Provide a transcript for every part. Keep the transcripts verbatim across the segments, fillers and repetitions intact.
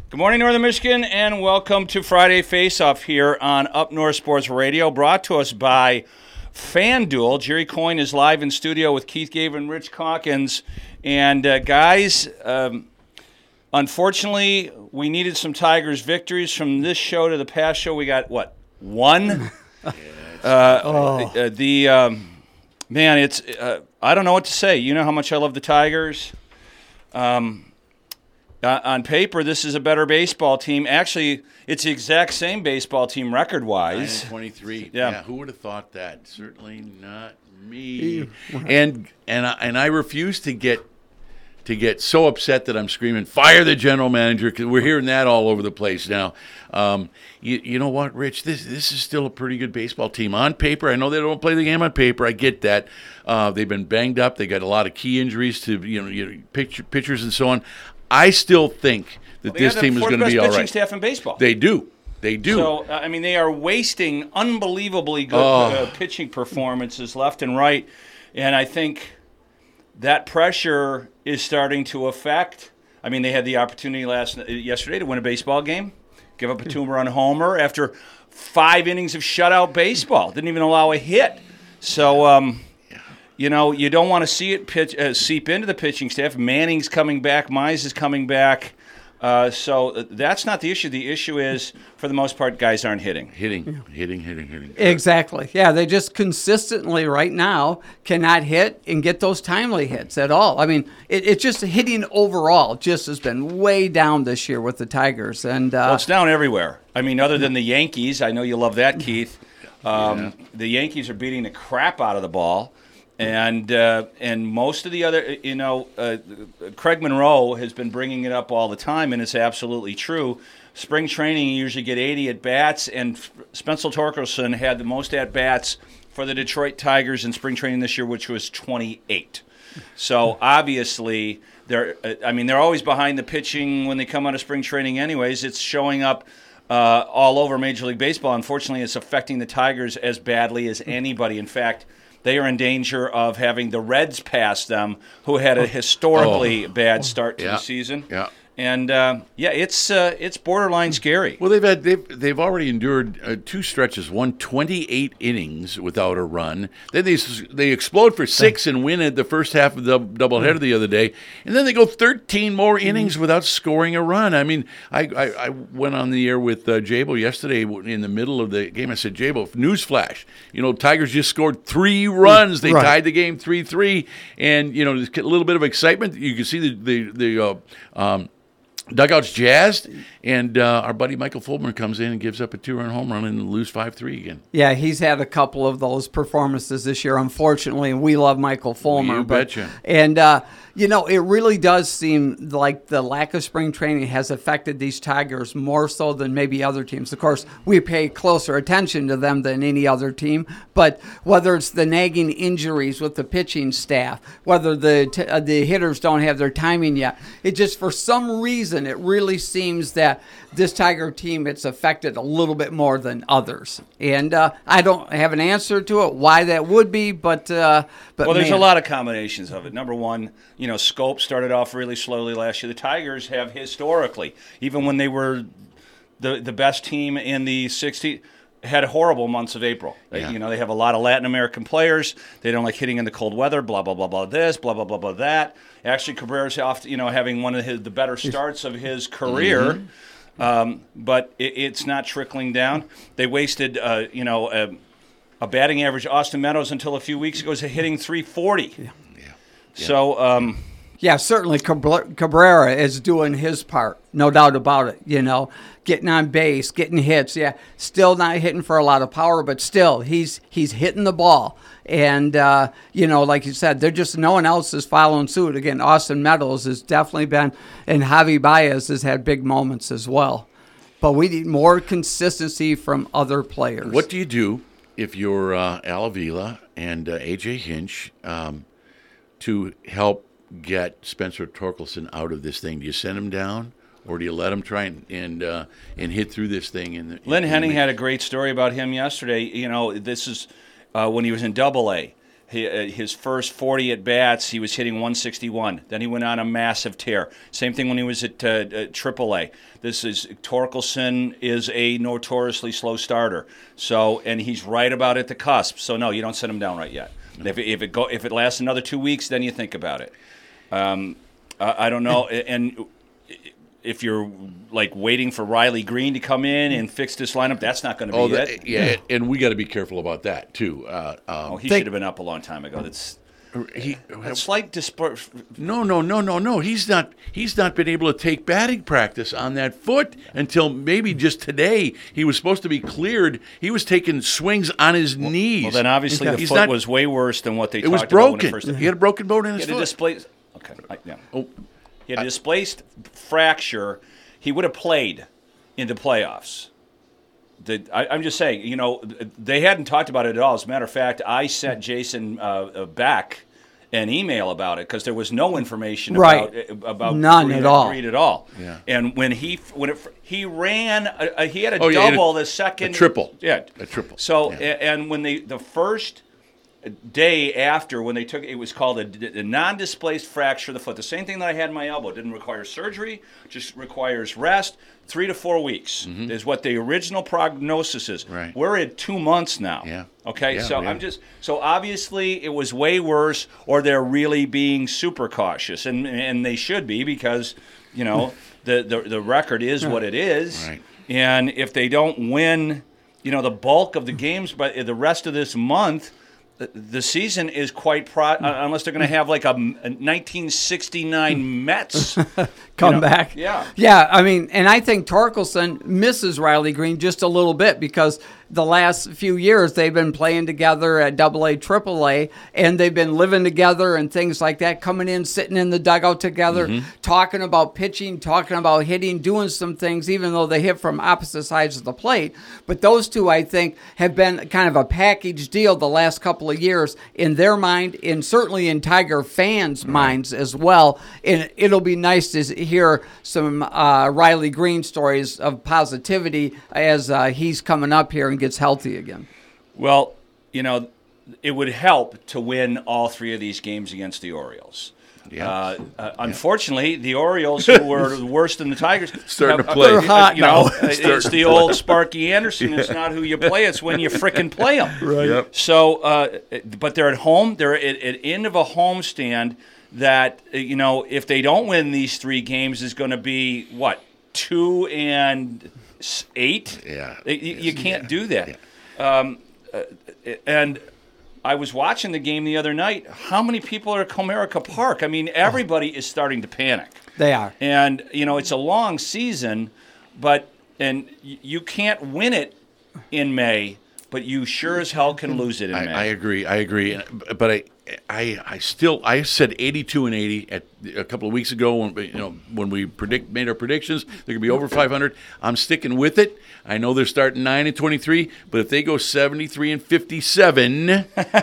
Good morning, Northern Michigan, and welcome to Friday Face-Off here on Up North Sports Radio, brought to us by FanDuel. Jerry Coyne is live in studio with Keith Gabe and Rich Calkins. And, uh, guys, um, unfortunately, we needed some Tigers victories. From this show to the past show, we got, what, one? uh, oh. uh, the, um, man, it's, uh, I don't know what to say. You know how much I love the Tigers. Um... Uh, on paper, this is a better baseball team. Actually, it's the exact same baseball team record-wise. nine twenty-three. Yeah. yeah. Who would have thought that? Certainly not me. and and I, and I refuse to get to get so upset that I'm screaming, "Fire the general manager!" Because we're hearing that all over the place now. Um, you, you know what, Rich? This this is still a pretty good baseball team on paper. I know they don't play the game on paper. I get that. Uh, they've been banged up. They got a lot of key injuries to you know, you know pitch, pitchers and so on. I still think that well, this team is going to be all right. Pitching staff in baseball. They do. They do. So, uh, I mean, they are wasting unbelievably good oh. uh, pitching performances left and right. And I think that pressure is starting to affect. I mean, they had the opportunity last yesterday to win a baseball game, give up a two-run homer after five innings of shutout baseball. Didn't even allow a hit. So, um, you know, you don't want to see it pitch, uh, seep into the pitching staff. Manning's coming back. Mize is coming back. Uh, so that's not the issue. The issue is, for the most part, guys aren't hitting. Hitting, yeah. hitting, hitting, hitting. Exactly. Yeah, they just consistently right now cannot hit and get those timely hits at all. I mean, it, it's just hitting overall just has been way down this year with the Tigers. And uh, well, it's down everywhere. I mean, other than the Yankees. I know you love that, Keith. Um, yeah. The Yankees are beating the crap out of the ball. And uh, and most of the other, you know, uh, Craig Monroe has been bringing it up all the time, and it's absolutely true. Spring training, you usually get eighty at-bats, and Spencer Torkelson had the most at-bats for the Detroit Tigers in spring training this year, which was twenty-eight. So obviously, they're, I mean, they're always behind the pitching when they come out of spring training anyways. It's showing up uh, all over Major League Baseball. Unfortunately, it's affecting the Tigers as badly as anybody. In fact, they are in danger of having the Reds pass them, who had a historically oh. bad start to yeah. the season. Yeah. And uh, yeah, it's uh, it's borderline scary. Well, they've had they've they've already endured uh, two stretches, one twenty-eight innings without a run. Then they they explode for six and win at the first half of the doubleheader the other day, and then they go thirteen more innings without scoring a run. I mean, I I, I went on the air with uh, Jabo yesterday in the middle of the game. I said, Jabo, newsflash, you know, Tigers just scored three runs. They right. tied the game three three, and you know, there's a little bit of excitement. You can see the the the. Uh, um, Dugout's jazzed, and uh, our buddy Michael Fulmer comes in and gives up a two-run home run and lose five three again. Yeah, he's had a couple of those performances this year, unfortunately, and we love Michael Fulmer. You but, betcha. And, uh, you know, it really does seem like the lack of spring training has affected these Tigers more so than maybe other teams. Of course, we pay closer attention to them than any other team, but whether it's the nagging injuries with the pitching staff, whether the t- uh, the hitters don't have their timing yet, it just, for some reason, it really seems that this Tiger team, it's affected a little bit more than others. And uh, I don't have an answer to it, why that would be, but uh, but well, there's man. a lot of combinations of it. Number one, you know, Scope started off really slowly last year. The Tigers have historically, even when they were the the best team in the sixties, had horrible months of April. They, yeah. You know, they have a lot of Latin American players. They don't like hitting in the cold weather, blah, blah, blah, blah, this, blah, blah, blah, blah, that. Actually, Cabrera's off, you know, having one of his, the better starts of his career. Mm-hmm. Um, but it, it's not trickling down. They wasted, uh, you know, a, a batting average. Austin Meadows, until a few weeks ago, was hitting three forty. Yeah. Yeah. So, um, yeah, certainly Cabrera is doing his part, no doubt about it, you know, getting on base, getting hits. Yeah, still not hitting for a lot of power, but still he's he's hitting the ball. And, uh, you know, like you said, they're just no one else is following suit. Again, Austin Meadows has definitely been, and Javi Baez has had big moments as well. But we need more consistency from other players. What do you do if you're uh, Al Avila and uh, A J Hinch um, to help get Spencer Torkelson out of this thing? Do you send him down, or do you let him try and and, uh, and hit through this thing? In the, Lynn in Henning the... had a great story about him yesterday. You know, this is uh, when he was in Double A. He, uh, his first forty at bats, he was hitting one sixty-one. Then he went on a massive tear. Same thing when he was at uh, uh, triple A. This is Torkelson is a notoriously slow starter. So, and he's right about at the cusp. So no, you don't set him down right yet. If it, if it go if it lasts another two weeks, then you think about it. Um, I, I don't know, and if you're like waiting for Riley Green to come in and fix this lineup, that's not going to be oh, that, it. Yeah, and we got to be careful about that too. Uh, um, oh, he Think- should have been up a long time ago. That's he, a slight dispar- no, no, no, no, no. He's not. He's not been able to take batting practice on that foot until maybe just today. He was supposed to be cleared. He was taking swings on his knees. Well, then obviously the He's foot not- was way worse than what they It talked was about when it broken. first. He had a broken bone in He his had a foot. displaced. Okay, I, yeah. Oh, He had a displaced fracture. He would have played in the playoffs. The, I, I'm just saying, you know, they hadn't talked about it at all. As a matter of fact, I sent Jason uh, back an email about it because there was no information Right. about about None Green at all. Green at all. Yeah. And when he when it, he ran, a, a, he had a Oh, yeah, he had a- double the second a triple. Yeah, A triple. So Yeah. a- and when they the first day after when they took it was called a, a non-displaced fracture of the foot, the same thing that I had in my elbow. It didn't require surgery, just requires rest. Three to four weeks is what the original prognosis is. Right. We're at two months now. Yeah. Okay, Yeah, so yeah. I'm just so obviously it was way worse, or they're really being super cautious, and and they should be because you know the the, the record is what it is, Right. and if they don't win, you know the bulk of the games, but the rest of this month. The- The season is quite pro, uh, unless they're going to have like a, a nineteen sixty-nine Mets come know, back. yeah. Yeah, I mean, and I think Torkelson misses Riley Green just a little bit because the last few years they've been playing together at double A, triple A, and they've been living together and things like that, coming in, sitting in the dugout together, talking about pitching, talking about hitting, doing some things, even though they hit from opposite sides of the plate. But those two, I think, have been kind of a package deal the last couple of years in their mind, and certainly in Tiger fans' minds as well. And it'll be nice to hear some uh, Riley Green stories of positivity as uh, he's coming up here and gets healthy again. Well, you know, it would help to win all three of these games against the Orioles. Yeah. Uh, uh, unfortunately, the Orioles, who were worse than the Tigers, Starting have- to play. uh, They're hot you know, now. uh, it's the old Sparky Anderson. It's not who you play; it's when you frickin' play them. Right. Yep. So, uh, but they're at home. They're at, at end of a homestand. That uh, you know, if they don't win these three games, is going to be what two and s- eight. Yeah. You, you can't Yeah. do that. Um, uh, and I was watching the game the other night. How many people are at Comerica Park? I mean, everybody is starting to panic. They are. And, you know, it's a long season, but and y- you can't win it in May, but you sure as hell can lose it in I, May. I agree. I agree. But I, I, I still, I said eighty-two and eighty at a couple of weeks ago when we, you know when we predict made our predictions. They're gonna be over five hundred. I'm sticking with it. I know they're starting nine and twenty-three, but if they go seventy-three and fifty-seven,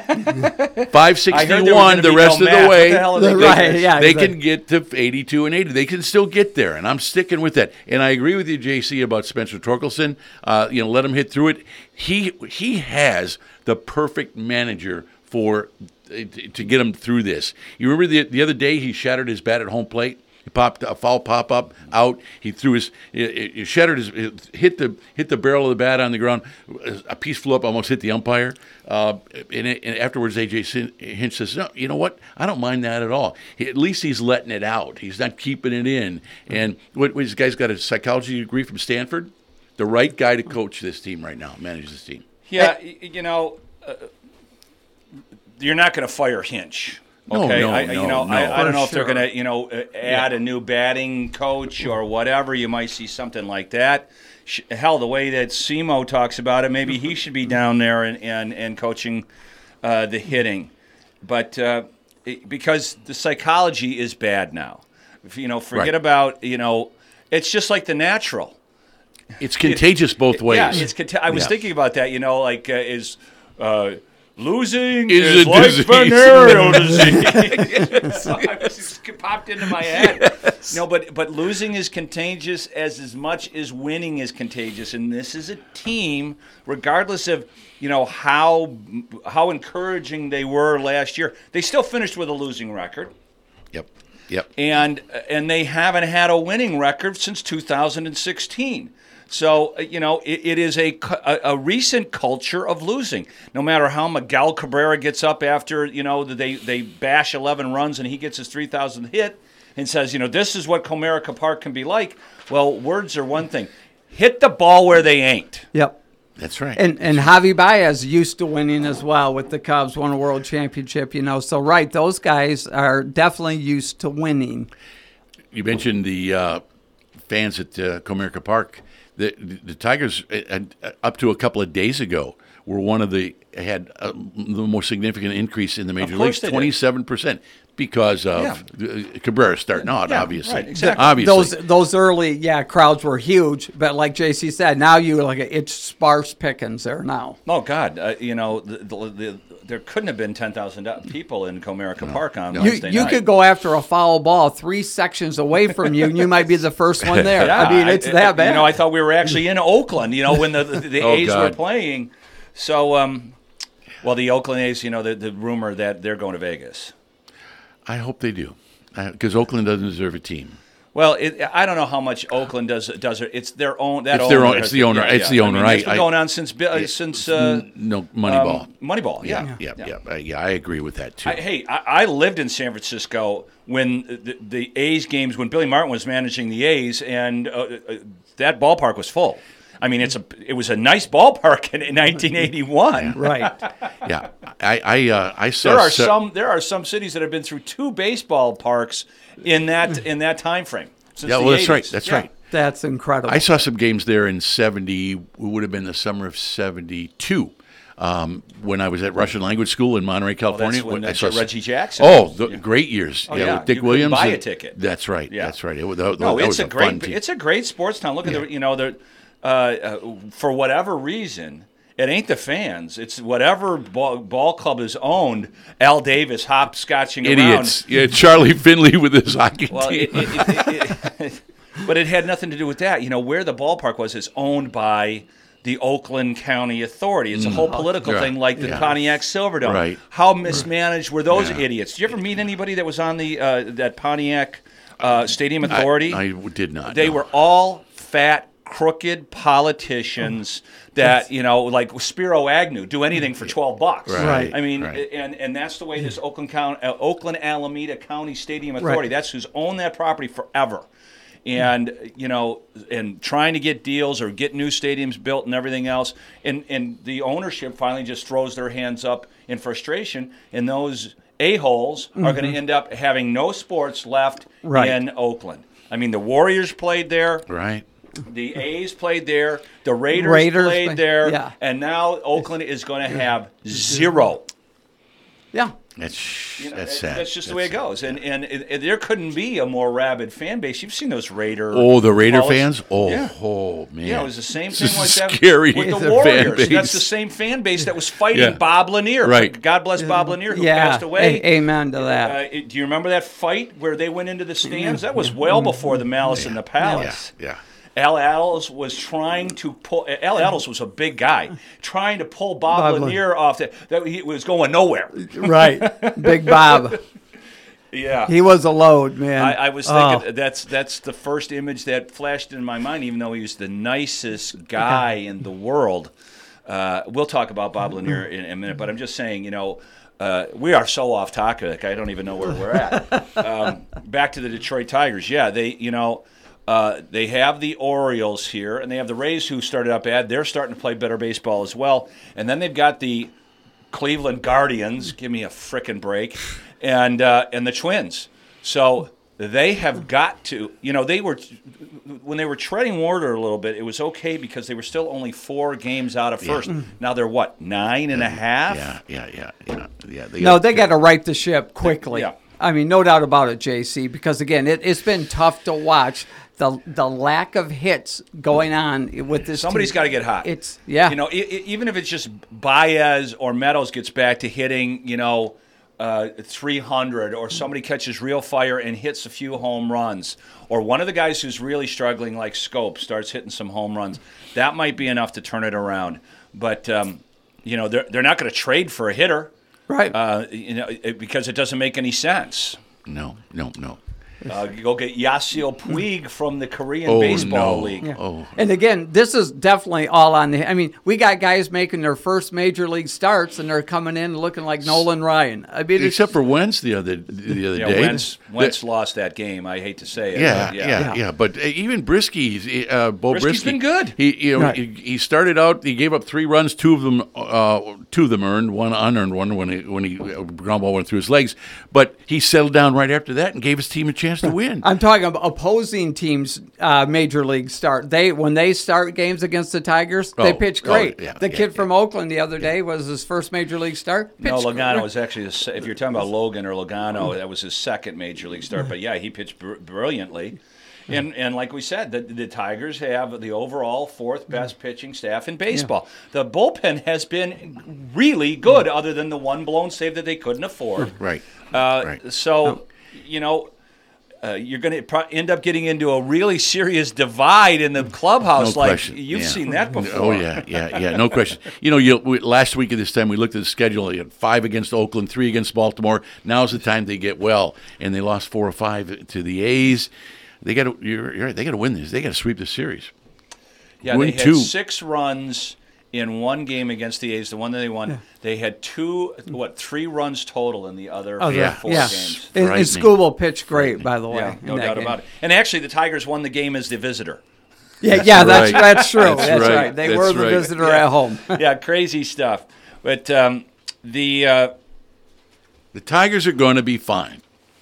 five I heard there was sixty-one gonna the be rest no of math. the What way. the hell are they they, doing? Right, yeah, they exactly. can get to eighty-two and eighty. They can still get there, and I'm sticking with that. And I agree with you, J C, about Spencer Torkelson. Uh, you know, let him hit through it. He he has the perfect manager for to get him through this. You remember the the other day he shattered his bat at home plate. He popped a foul pop up out. He threw his, he, he shattered his, hit the hit the barrel of the bat on the ground. A piece flew up, almost hit the umpire. Uh, and, and afterwards, A J Hinch says, "No, you know what? I don't mind that at all. He, at least he's letting it out. He's not keeping it in." And what, what this guy's got a psychology degree from Stanford. The right guy to coach this team right now, manage this team. Yeah, y- you know, uh, you're not going to fire Hinch. No, Okay, no, I, no, you know, no. I, I don't For know if they're sure. going to, you know, uh, add a new batting coach or whatever. You might see something like that. Sh- Hell, the way that Simo talks about it, maybe he should be down there and and, and coaching uh, the hitting, but uh, it, because the psychology is bad now. If, you know, forget Right. about you know, it's just like the natural. It's contagious both ways. Yeah, it's. Cont- I was Yeah. thinking about that. You know, like uh, is uh, losing Is is, a like disease. venereal disease. So I was just popped into my head. No, but but losing is contagious as as much as winning is contagious, and this is a team, regardless of you know how how encouraging they were last year, they still finished with a losing record. Yep. Yep. And and they haven't had a winning record since two thousand sixteen. So, you know, it, it is a, a, a recent culture of losing. No matter how Miguel Cabrera gets up after, you know, they, they bash eleven runs and he gets his three thousandth hit and says, you know, this is what Comerica Park can be like. Well, words are one thing. Hit the ball where they ain't. Yep. That's right. And and Javi Baez used to winning as well with the Cubs, won a world championship, you know. So, right, those guys are definitely used to winning. You mentioned the uh, fans at uh, Comerica Park. The, the Tigers, uh, uh, up to a couple of days ago, were one of the had uh, the most significant increase in the major leagues, twenty-seven percent, because of yeah. Cabrera starting out, yeah, obviously. Right, exactly. Obviously. Those those early, yeah, crowds were huge. But like J C said, now you like it's sparse pickings there now. Oh, God. Uh, you know, the, the, the, there couldn't have been ten thousand people in Comerica no, Park on no. Wednesday you, night. You could go after a foul ball three sections away from you, and you might be the first one there. yeah, I mean, it's I, that bad. You know, I thought we were actually in Oakland, you know, when the, the, the oh, A's God. were playing. So, um, well, the Oakland A's, you know, the, the rumor that they're going to Vegas. I hope they do, because Oakland doesn't deserve a team. Well, it, I don't know how much Oakland does. Does it? It's their own. That it's their owner own. It's the owner. Yeah, it's yeah. the owner. I mean, it's I, been I, going on since uh, since uh, no Moneyball. Um, Moneyball. Yeah, Yeah, yeah, yeah. yeah. Yeah, yeah, I agree with that too. I, hey, I, I lived in San Francisco when the, the A's games, when Billy Martin was managing the A's, and uh, uh, that ballpark was full. I mean, it's a it was a nice ballpark in, in nineteen eighty-one. Right. Yeah, I I uh, I saw There are se- some there are some cities that have been through two baseball parks in that in that time frame. Since Yeah, the well, that's eighties. right. That's Yeah. right. That's incredible. I saw some games there in seventy. It would have been the summer of seventy-two. Um, when I was at Russian language school in Monterey, California. Well, that's I when saw uh, Reggie Jackson. Oh, the great years. Oh, yeah, yeah. with Dick You couldn't Williams. buy a and- ticket. That's right. Yeah. That's right. It, was- that, No, that it's was a a great fun team. it's a great sports town. Look Yeah. at the you know the uh, uh, for whatever reason. It ain't the fans. It's whatever ball, ball club is owned. Al Davis hopscotching Idiots. around. Yeah, Charlie Finley with his hockey Well, team. it, it, it, it, but it had nothing to do with that. You know, where the ballpark was is owned by the Oakland County Authority. It's a whole political Yeah. thing, like the Yeah. Pontiac Silverdome. Right. How mismanaged were those Yeah. idiots? Did you ever meet anybody that was on the uh, that Pontiac uh, Stadium Authority? I, I did not. They no. were all fat, crooked politicians that, you know, like Spiro Agnew, do anything for twelve bucks. Right. I mean, Right. and and that's the way this Oakland County, uh, Oakland Alameda County Stadium Authority, Right. that's who's owned that property forever. And, you know, and trying to get deals or get new stadiums built and everything else. And, and the ownership finally just throws their hands up in frustration, and those a-holes are going to end up having no sports left Right. in Oakland. I mean, the Warriors played there. Right. The A's played there. The Raiders, Raiders played play- there. yeah. And now Oakland is going to have zero. yeah. That's You know, that's that- sad. That's just the That's way it sad. goes. And, and and and there couldn't be a more rabid fan base. You've seen those Raider. Oh, the Raider college- fans. Oh, Yeah. oh man. Yeah, it was the same This thing is like that scary with fan the Warriors. base. That's the same fan base that was fighting Yeah. Bob Lanier. Right. God bless Bob Lanier, who Yeah. passed away. A- amen to that. Uh, it- do you remember that fight where they went into the stands? That was well before the Malice in the Yeah, Palace. yeah. Al Attles was trying to pull. Al Attles was a big guy, trying to pull Bob, Bob Lanier off. The, that he was going nowhere. Right. Big Bob. Yeah, He was a load, man. I, I was Oh. thinking that's that's the first image that flashed in my mind. Even though he was the nicest guy in the world, uh, we'll talk about Bob Lanier in a minute. But I'm just saying, you know. Uh, we are so off topic. I don't even know where we're at. Um, back to the Detroit Tigers. Yeah, they, you know, uh, they have the Orioles here, and they have the Rays who started out bad. They're starting to play better baseball as well. And then they've got the Cleveland Guardians. Give me a frickin' break, and uh, and the Twins. So they have got to, you know, they were when they were treading water a little bit. It was okay because they were still only four games out of first. Now they're what nine and a half. Yeah, yeah, yeah, yeah, yeah. They No, got- they got to right the ship quickly. Yeah. I mean, no doubt about it, J C, because, again, it, it's been tough to watch the the lack of hits going on with this Somebody's team, got to get hot. It's yeah. You know, I- I- even if it's just Baez or Meadows gets back to hitting, you know, uh, three hundred, or somebody catches real fire and hits a few home runs, or one of the guys who's really struggling, like Scope, starts hitting some home runs, that might be enough to turn it around. But um, you know, they're they're not going to trade for a hitter, right? Uh, you know, it, because it doesn't make any sense. No, no, no. Uh, you go get Yasiel Puig from the Korean Oh, Baseball no. League. Yeah. Oh. And again, this is definitely all on the. I mean, we got guys making their first major league starts, and they're coming in looking like Nolan Ryan. I mean, it's, Except for Wentz the other the other Yeah, day. Wentz, The- Wentz lost that game. I hate to say it. Yeah, but yeah, yeah. yeah, yeah. But uh, even Brisky, uh, Bo Brisky's Brisky, been good. He, you know, Right. he, he started out. He gave up three runs. Two of them, uh, two of them earned. One unearned one when he when he uh, ground ball went through his legs. But he settled down right after that and gave his team a chance to win. I'm talking about opposing teams' uh, major league start. They when they start games against the Tigers, they Oh, pitch oh, great. yeah, the yeah, kid yeah. from Oakland the other day was his first major league start. No, Pitched Logano great. was actually, his, if you're talking about Logan or Logano, that was his second major league start. But yeah, he pitched br- brilliantly. And and like we said, the, the Tigers have the overall fourth best pitching staff in baseball. The bullpen has been really good, other than the one blown save that they couldn't afford. Right. Uh, Right. So, you know, uh, you're going to pro- end up getting into a really serious divide in the clubhouse. No like question. you've Yeah. seen that before. Oh yeah, yeah, yeah. No question. You know, you, we, last week at this time we looked at the schedule. You had five against Oakland, three against Baltimore. Now's the time they get well, and they lost four or five to the A's. They got to. You're, you're right. They got to win this. They got to sweep the series. Yeah, Win they had two. six runs in one game against the A's, the one that they won. They had two, what, three runs total in the other Oh, yeah. four yeah. games. And, and Frightening. Skubal pitched great, by the way. Yeah, in no that doubt game. about it. And actually, the Tigers won the game as the visitor. Yeah, yeah, that's right. that's true. That's That's, right. right. They That's were the right. visitor Yeah. at home. Yeah, crazy stuff. But um, the uh, The Tigers are going to be fine.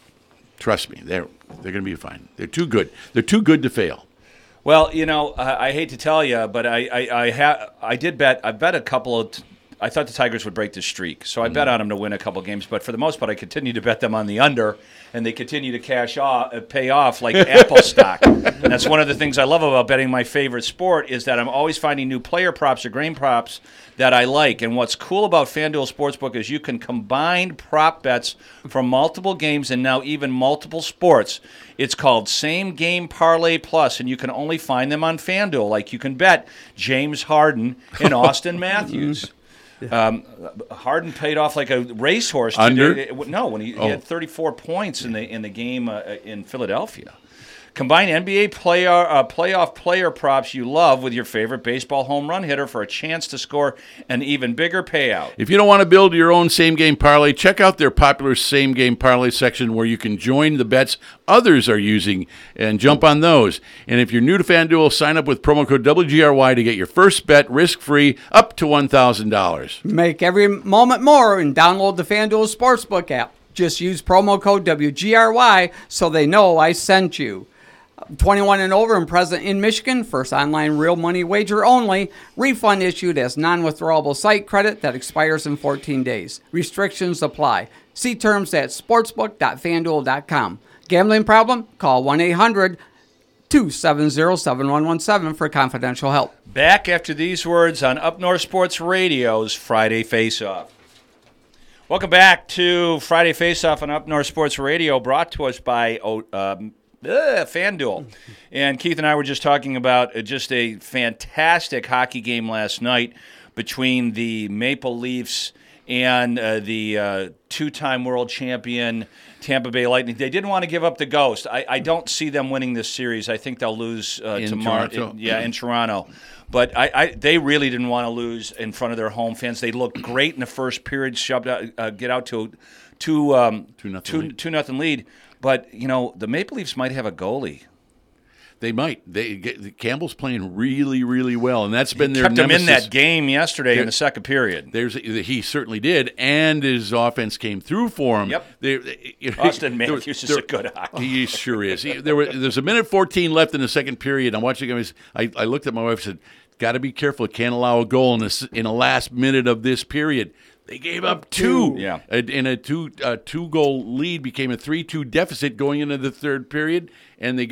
Trust me, they're they're going to be fine. They're too good. They're too good to fail. well, you know, I, I hate to tell you, but I I I, ha- I did bet. I bet a couple of. T- I thought the Tigers would break the streak, so I bet on them to win a couple games. But for the most part, I continue to bet them on the under, and they continue to cash off, uh, pay off like Apple stock. And that's one of the things I love about betting my favorite sport is that I'm always finding new player props or grain props that I like. And what's cool about FanDuel Sportsbook is you can combine prop bets from multiple games and now even multiple sports. It's called Same Game Parlay Plus, and you can only find them on FanDuel. Like you can bet James Harden and Austin Matthews. Um, Harden paid off like a racehorse. Under? Today. No, when he, he Oh. had thirty-four points in the in the game uh, in Philadelphia. Combine N B A player, uh, playoff player props you love with your favorite baseball home run hitter for a chance to score an even bigger payout. If you don't want to build your own same game parlay, check out their popular same game parlay section where you can join the bets others are using and jump on those. And if you're new to FanDuel, sign up with promo code W G R Y to get your first bet risk-free up to one thousand dollars. Make every moment more and download the FanDuel Sportsbook app. Just use promo code W G R Y so they know I sent you. twenty-one and over and present in Michigan. First online real money wager only. Refund issued as non-withdrawable site credit that expires in fourteen days. Restrictions apply. See terms at sportsbook dot fanduel dot com. Gambling problem? Call one eight hundred two seven zero seven one one seven for confidential help. Back after these words on Up North Sports Radio's Friday Face-Off. Welcome back to Friday Face-Off on Up North Sports Radio, brought to us by oh, um, uh, FanDuel. And Keith and I were just talking about uh, just a fantastic hockey game last night between the Maple Leafs and uh, the uh, two-time world champion Tampa Bay Lightning. They didn't want to give up the ghost. I, I don't see them winning this series. I think they'll lose uh, In tomorrow. Toronto. yeah, in Toronto. But I, I, they really didn't want to lose in front of their home fans. They looked great in the first period, shoved out, uh, get out to two, um, Two nothing two, lead. two nothing lead. But you know, the Maple Leafs might have a goalie. They might. They get, Campbell's playing really, really well, and that's been their Kept him in nemesis. that game yesterday in the second period. There's he certainly did, and his offense came through for him. Yep. They, they- you know, Austin there- Matthews is there- a good hockey. He sure is. He, there were there's a minute fourteen left in the second period. I'm watching him. I, I looked at my wife and said, "Got to be careful. Can't allow a goal in this in the last minute of this period." They gave up two. Yeah. And and a two uh, two goal lead became a three two deficit going into the third period, and they got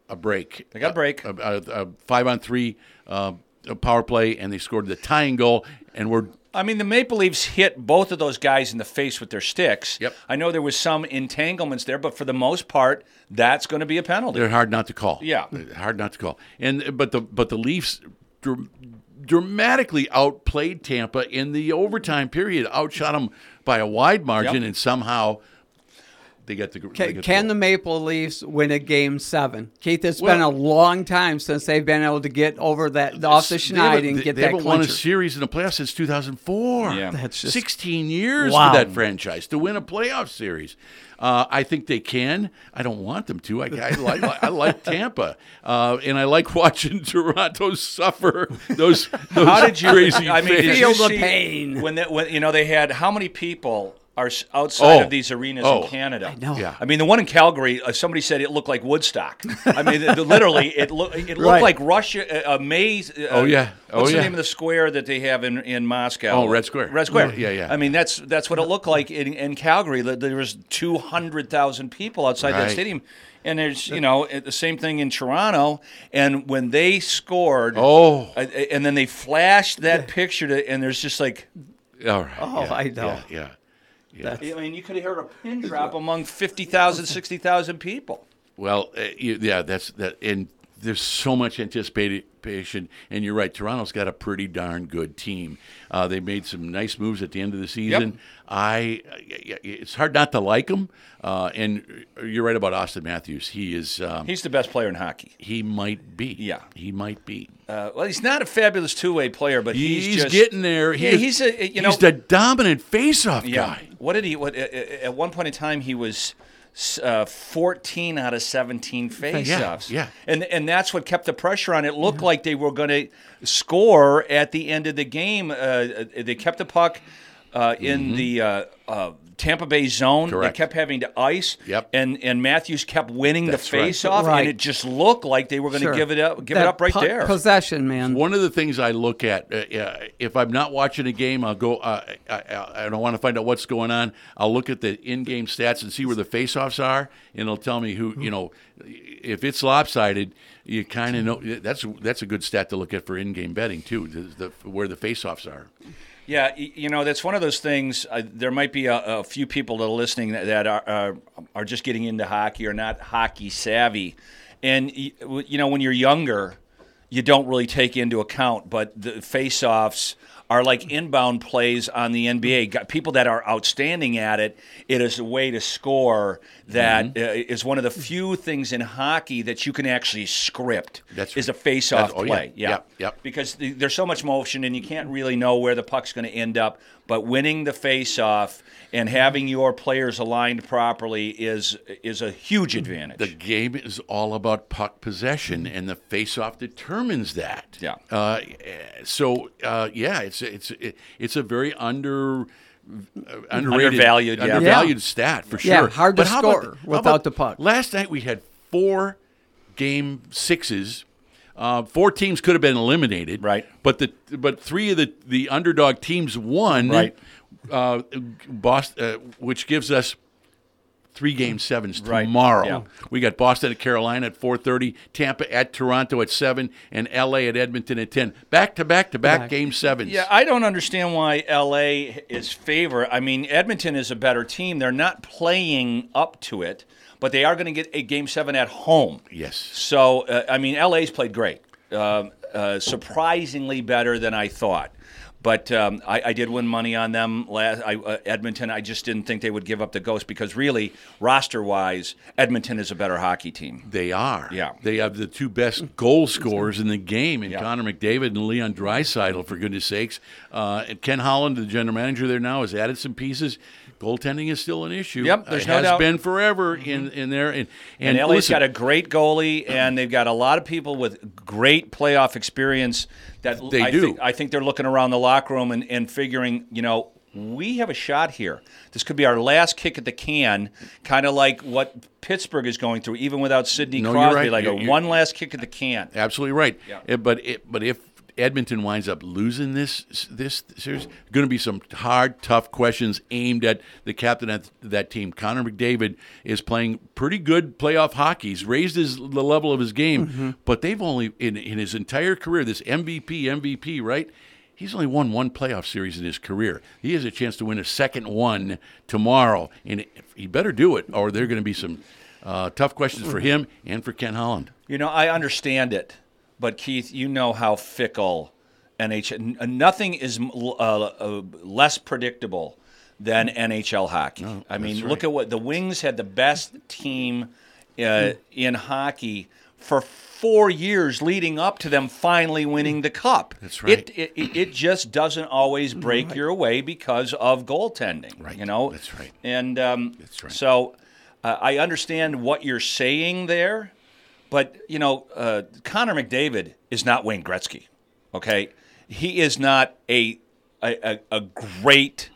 a break. They got a break. A, a, a five on three uh, power play, and they scored the tying goal, and we're. I mean, the Maple Leafs hit both of those guys in the face with their sticks. Yep. I know there was some entanglements there, but for the most part, that's going to be a penalty. They're hard not to call. Yeah. They're hard not to call. And but the but the Leafs dr- dramatically outplayed Tampa in the overtime period, outshot them by a wide margin, Yep. and somehow they get the. Can, they get can the, the Maple Leafs win a game seven? Keith, it's Well- been a long time since they've been able to get over that off the They schneid haven't- and they- get they that haven't won a clincher. series in the playoffs since two thousand four. Yeah. That's just sixteen years Wow. for that franchise to win a playoff series. Uh, I think they can. I don't want them to. I, I like I like Tampa, uh, and I like watching Toronto suffer those those How did you? crazy I mean, did fans. you Feel the see pain. when that when you know they had how many people are s- outside Oh. of these arenas Oh. in Canada? I know. Yeah. I mean, the one in Calgary, uh, somebody said it looked like Woodstock. I mean, the, the- literally, it, lo- it looked Right. like Russia, a uh, maze. Uh, Oh, yeah. Oh, what's the yeah. name of the square that they have in, in Moscow? Oh, Red Square. Red Square. Yeah, yeah. I mean, that's that's what it looked like in, in Calgary. That There was two hundred thousand people outside Right. that stadium. And there's, you know, the same thing in Toronto. And when they scored, Oh. uh, and then they flashed that picture, to, and there's just like, All right. Oh, yeah, I know. Yeah. yeah. Yeah. I mean, you could have heard a pin drop among fifty thousand, sixty thousand people. Well, uh, you, yeah, that's that, and there's so much anticipation. And you're right, Toronto's got a pretty darn good team. Uh, they made some nice moves at the end of the season. Yep. I, it's hard not to like them. Uh, and you're right about Austin Matthews. He is. Um, He's the best player in hockey. he might be. Yeah. he might be. Uh, well, he's not a fabulous two-way player, but he's, He's, just getting there. Yeah, He is- he's a you know he's the dominant face-off yeah. guy. What did he? What at- at one point in time he was uh, fourteen out of seventeen face-offs. yeah. and and that's what kept the pressure on. It looked like they were going to score at the end of the game. Uh, they kept the puck uh, in the uh, uh, Tampa Bay zone. Correct. They kept having to ice. Yep. And and Matthews kept winning That's the right. face-off, Right. and it just looked like they were going to Sure. give it up, give That it up right puck there. Possession, man. One of the things I look at, uh, uh, if I'm not watching a game, I'll go. Uh, I, I, I don't want to find out what's going on. I'll look at the in-game stats and see where the face-offs are, and it'll tell me who. You know, if it's lopsided, you kind of know. That's that's a good stat to look at for in-game betting too. The, the, where the face-offs are. Yeah, y- you know, that's one of those things. Uh, there might be a, a few people that are listening that, that are, are are just getting into hockey or not hockey savvy, and y- w- you know, when you're younger, you don't really take into account. But the face-offs are like inbound plays on the N B A. Got people that are outstanding at it. It is a way to score that Mm-hmm. uh, is one of the few things in hockey that you can actually script. That's is a right. face-off That's- oh, yeah. play. Yeah, Yep, yep. because the, there's so much motion and you can't really know where the puck's going to end up. But winning the face-off and having your players aligned properly is is a huge advantage. The game is all about puck possession, and the face-off determines that. Yeah. Uh, so uh, yeah, it's it's it's a very under. uh, Underrated, Undervalued, yeah. undervalued Yeah. stat for sure. Yeah, hard to But how about score the- how without about- the puck. Last night we had four game sixes. Uh, four teams could have been eliminated, Right. But the but three of the, the underdog teams won, Right. Uh, Boston, uh, which gives us three game sevens Right. tomorrow. Yeah. We got Boston at Carolina at four thirty, Tampa at Toronto at seven, and L A at Edmonton at ten. Back to back to back Back. game sevens. Yeah, I don't understand why L A is favor. I mean, Edmonton is a better team. They're not playing up to it, but they are going to get a game seven at home. Yes. So, uh, I mean, L A's played great, um, uh, surprisingly better than I thought. But um, I, I did win money on them last. I, uh, Edmonton, I just didn't think they would give up the ghost because really, roster-wise, Edmonton is a better hockey team. They are. Yeah. They have the two best goal scorers in the game in Yeah. Connor McDavid and Leon Draisaitl, for goodness sakes. Uh, and Ken Holland, the general manager there now, has added some pieces. Goaltending is still an issue. Yep, there's it no has doubt. been forever in, in there. And, And, and, L A's listen, got a great goalie, and they've got a lot of people with great playoff experience. That They I do. Think, I think they're looking around the locker room and, and figuring, you know, we have a shot here. This could be our last kick at the can, kind of like what Pittsburgh is going through, even without Sidney No, you're Crosby, right. like You're- a you're- one last kick at the can. absolutely right. Yeah. Uh, But it, but if Edmonton winds up losing this this series, going to be some hard, tough questions aimed at the captain of that team. Connor McDavid is playing pretty good playoff hockey. He's raised his the level of his game, mm-hmm. but they've only in in his entire career, this M V P, M V P, right? He's only won one playoff series in his career. He has a chance to win a second one tomorrow, and he better do it, or there are going to be some uh, tough questions for him and for Ken Holland. You know, I understand it, but Keith, you know how fickle N H L. Nothing is uh, uh, less predictable than N H L hockey. No, I mean, right. look at what the Wings had, the best team uh, in hockey for four years leading up to them finally winning the cup. That's right. It it, it just doesn't always break right. your way because of goaltending. Right. You know. That's right. And um, That's right. so uh, I understand what you're saying there, but you know, uh, Connor McDavid is not Wayne Gretzky. Okay, he is not a a, a great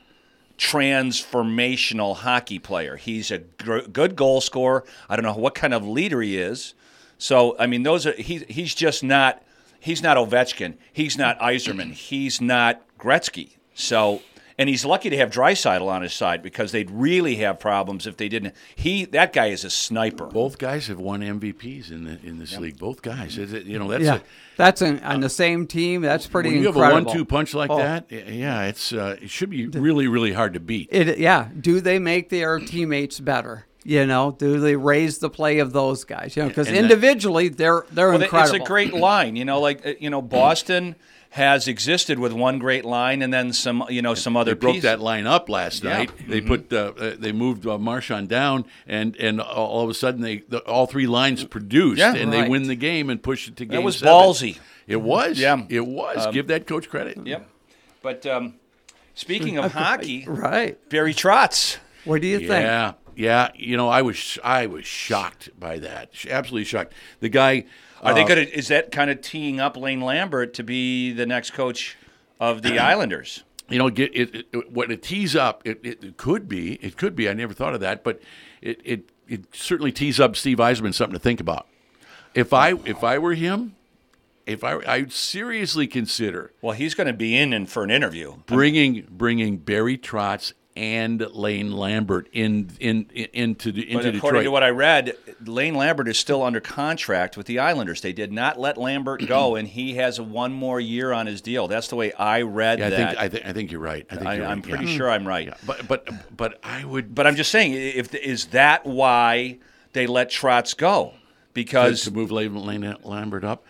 transformational hockey player. He's a gr- good goal scorer. I don't know what kind of leader he is. So, I mean, those are he, he's just not he's not Ovechkin. He's not Yzerman. He's not Gretzky. So, and he's lucky to have Draisaitl on his side because they'd really have problems if they didn't. He that guy is a sniper. Both guys have won M V Ps in the in this yep. league. Both guys. Is it, you know, that's yeah, a, that's an, on the same team. That's pretty when you incredible. have a one-two punch like oh. that, yeah, it's uh, it should be really, really hard to beat. It, yeah. Do they make their teammates better? You know, do they raise the play of those guys? You know, because individually they're they're well, incredible. It's a great line. You know, like you know, Boston has existed with one great line and then some, you know, some other. They broke pieces. that line up last Yeah. night. They Mm-hmm. put uh, uh, they moved uh, Marchand down, and and all of a sudden they the, all three lines produced, Yeah. and Right. they win the game and push it to game. That was seven. ballsy. It was. Yeah. It was. Um, Give that coach credit. Yep. But um, speaking of hockey, right. Barry Trotz. What do you think? Yeah, yeah. You know, I was I was shocked by that. Absolutely shocked. The guy. Are they uh, going to? Is that kind of teeing up Lane Lambert to be the next coach of the Islanders? You know, get it, it. What it tees up, it, it, it could be. It could be. I never thought of that, but it it, it certainly tees up Steve Yzerman something to think about. If I if I were him, if I I would seriously consider Well, he's going to be in and for an interview. bringing bringing Barry Trotz and Lane Lambert in in, in into the, But into according Detroit. to what I read, Lane Lambert is still under contract with the Islanders. They did not let Lambert go, and he has one more year on his deal. That's the way I read yeah, I that. think I think I think you're right. I think I, you're right. I'm pretty yeah. sure I'm right. Yeah. But but but I would. But I'm just saying, if is that why they let Trotz go? Because to move Lane, Lane Lambert up.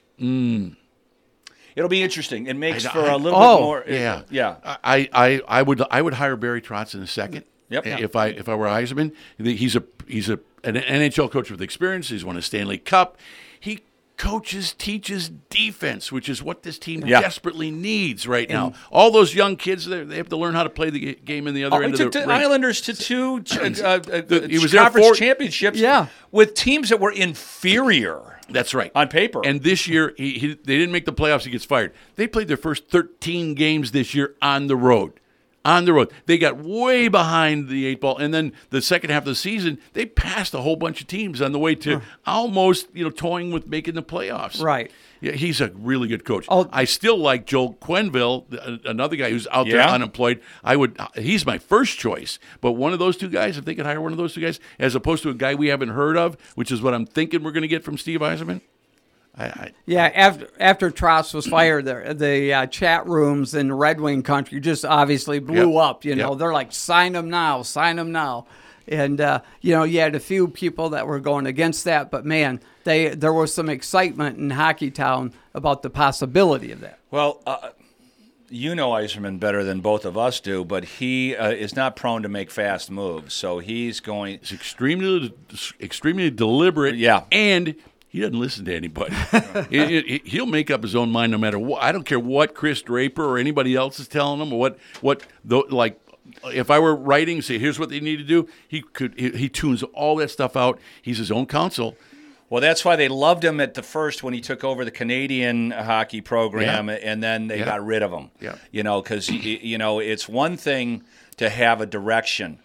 it'll be interesting. It makes I- for a I- little oh, bit more. Yeah, yeah. I, I, I would I would hire Barry Trotz in a second. Yep. If I if I were Yzerman, he's a he's a an N H L coach with experience. He's won a Stanley Cup. He coaches, teaches defense, which is what this team Yeah. desperately needs right now. All those young kids, they they have to learn how to play the ga- game in the other Oh, end to, of the to rink. Islanders to two uh, uh, The- he was there conference for- championships Yeah. with teams that were inferior That's right. on paper. And this year, he, he, they didn't make the playoffs. He gets fired. They played their first thirteen games this year on the road. On the road. They got way behind the eight ball. And then the second half of the season, they passed a whole bunch of teams on the way to almost, you know, toying with making the playoffs. Right. Yeah, he's a really good coach. Oh. I still like Joel Quenneville, a- another guy who's out there Yeah. unemployed. I would. He's my first choice. But one of those two guys, if they could hire one of those two guys, as opposed to a guy we haven't heard of, which is what I'm thinking we're going to get from Steve Yzerman. I, I, Yeah, after after Trotz was fired, the the uh, chat rooms in Red Wing country just obviously blew Yep. up. You know, Yep. they're like, sign him now, sign him now, and uh, you know, you had a few people that were going against that, but man, they there was some excitement in Hockey Town about the possibility of that. well, uh, you know Yzerman better than both of us do, but he uh, is not prone to make fast moves. So he's going. It's extremely, extremely deliberate. Yeah. And he doesn't listen to anybody. It- it- it- he'll make up his own mind no matter what. I don't care what Chris Draper or anybody else is telling him or what, what the, like, if I were writing, say, here's what they need to do, he could, he, he tunes all that stuff out. He's his own counsel. Well, that's why they loved him at the first when he took over the Canadian hockey program, Yeah. and then they Yeah. got rid of him. Yeah. You know, because you know it's one thing to have a direction,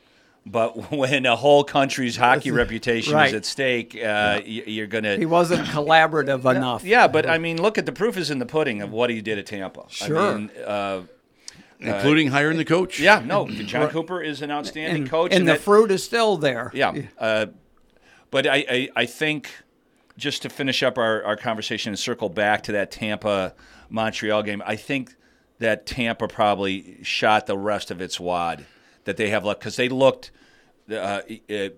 but when a whole country's hockey reputation right. is at stake, uh, y- you're going to... He wasn't collaborative enough. Yeah, but, I mean, look at the proof is in the pudding of what he did at Tampa. Sure. I mean, uh, Including hiring the coach? yeah, no, John Cooper is an outstanding and, coach. And, and the that- fruit is still there. Yeah. Uh, but I, I, I think, just to finish up our, our conversation and circle back to that Tampa-Montreal game, I think that Tampa probably shot the rest of its wad that they have left because they looked uh, it,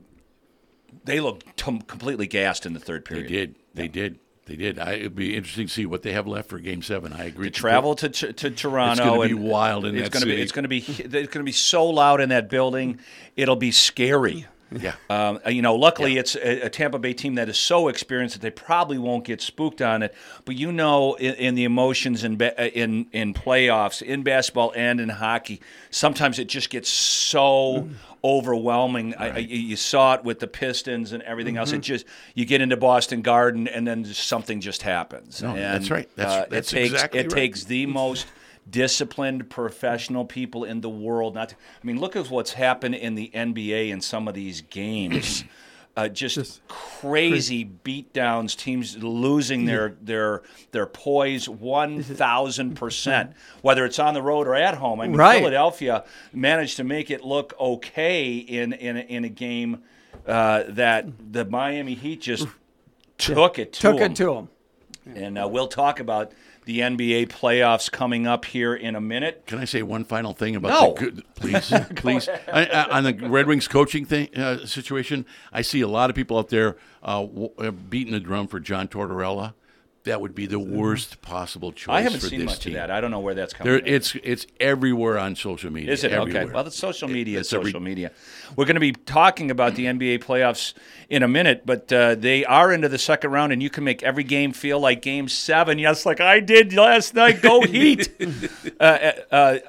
they looked t- completely gassed in the third They period. did. They Yeah. did. They did. I, it'd be interesting to see what they have left for Game Seven. I agree. To travel to to, to Toronto, It's gonna be and wild in it's that gonna city. Be, it's going to be it's going to be so loud in that building. It'll be scary. Yeah. Um, you know, luckily it's a, a Tampa Bay team that is so experienced that they probably won't get spooked on it. But you know, in, in the emotions in ba- in in playoffs, in basketball and in hockey, sometimes it just gets so overwhelming. I, I, you saw it with the Pistons and everything else. It just you get into Boston Garden and then just something just happens. No, and, that's right. That's- uh, that's it takes exactly it right. takes the most disciplined professional people in the world. Not to, I mean, look at what's happened in the N B A in some of these games. Uh, just, Just crazy beatdowns, teams losing their their their poise one thousand percent, whether it's on the road or at home. I mean, Right. Philadelphia managed to make it look okay in in, a- in a game uh, that the Miami Heat just took it to Took them. it to him. And uh, we'll talk about the N B A playoffs coming up here in a minute. Can I say one final thing about No. the good? Please, please. I, I, on the Red Wings coaching thing uh, situation, I see a lot of people out there uh, w- uh, beating the drum for John Tortorella. That would be the worst possible choice I haven't for seen this much team. of that. I don't know where that's coming There, from. it's it's everywhere on social media. Is it? Everywhere. Okay. Well, the social media is It's every- social media. We're going to be talking about the N B A playoffs in a minute, but uh, they are into the second round, and you can make every game feel like Game Seven. Yes, like I did last night. Go Heat! uh, uh,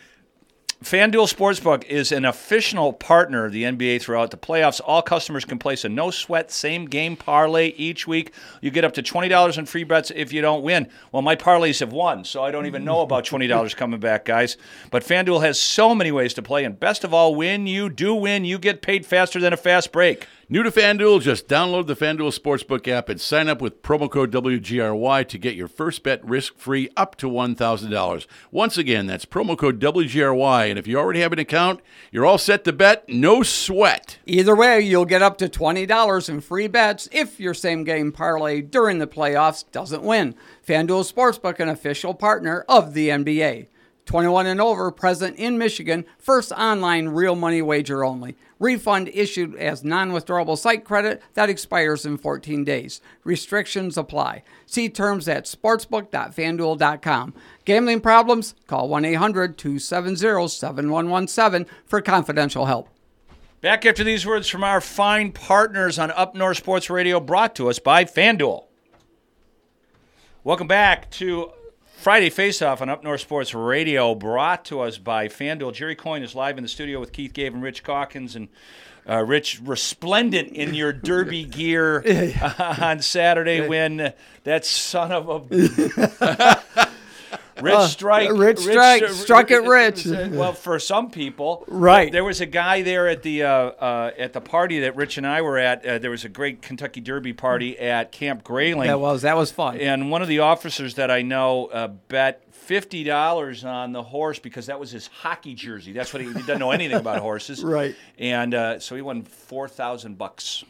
FanDuel Sportsbook is an official partner of the N B A throughout the playoffs. All customers can place a no-sweat same-game parlay each week. You get up to twenty dollars in free bets if you don't win. Well, my parlays have won, so I don't even know about twenty dollars coming back, guys. But FanDuel has so many ways to play, and best of all, when you do win, you get paid faster than a fast break. New to FanDuel, just download the FanDuel Sportsbook app and sign up with promo code W G R Y to get your first bet risk-free up to one thousand dollars. Once again, that's promo code W G R Y, and if you already have an account, you're all set to bet, no sweat. Either way, you'll get up to twenty dollars in free bets if your same-game parlay during the playoffs doesn't win. FanDuel Sportsbook, an official partner of the N B A. twenty-one and over, present in Michigan, first online real money wager only. Refund issued as non-withdrawable site credit that expires in fourteen days. Restrictions apply. See terms at sportsbook dot fanduel dot com. Gambling problems? Call one eight hundred two seven zero seven one one seven for confidential help. Back after these words from our fine partners on Up North Sports Radio, brought to us by FanDuel. Welcome back to Friday Face-Off on Up North Sports Radio, brought to us by FanDuel. Jerry Coyne is live in the studio with Keith Gave and Rich Calkins. And uh, Rich, resplendent in your derby gear uh, on Saturday when that son of a... Rich Uh, Strike. Rich Strike, uh, struck it rich. Well, for some people, Right. There was a guy there at the uh, uh, at the party that Rich and I were at. Uh, there was a great Kentucky Derby party at Camp Grayling. That was that was fun. And one of the officers that I know uh, bet fifty dollars on the horse because that was his hockey jersey. That's what he, he doesn't know anything about horses. Right. And uh, so he won four thousand bucks.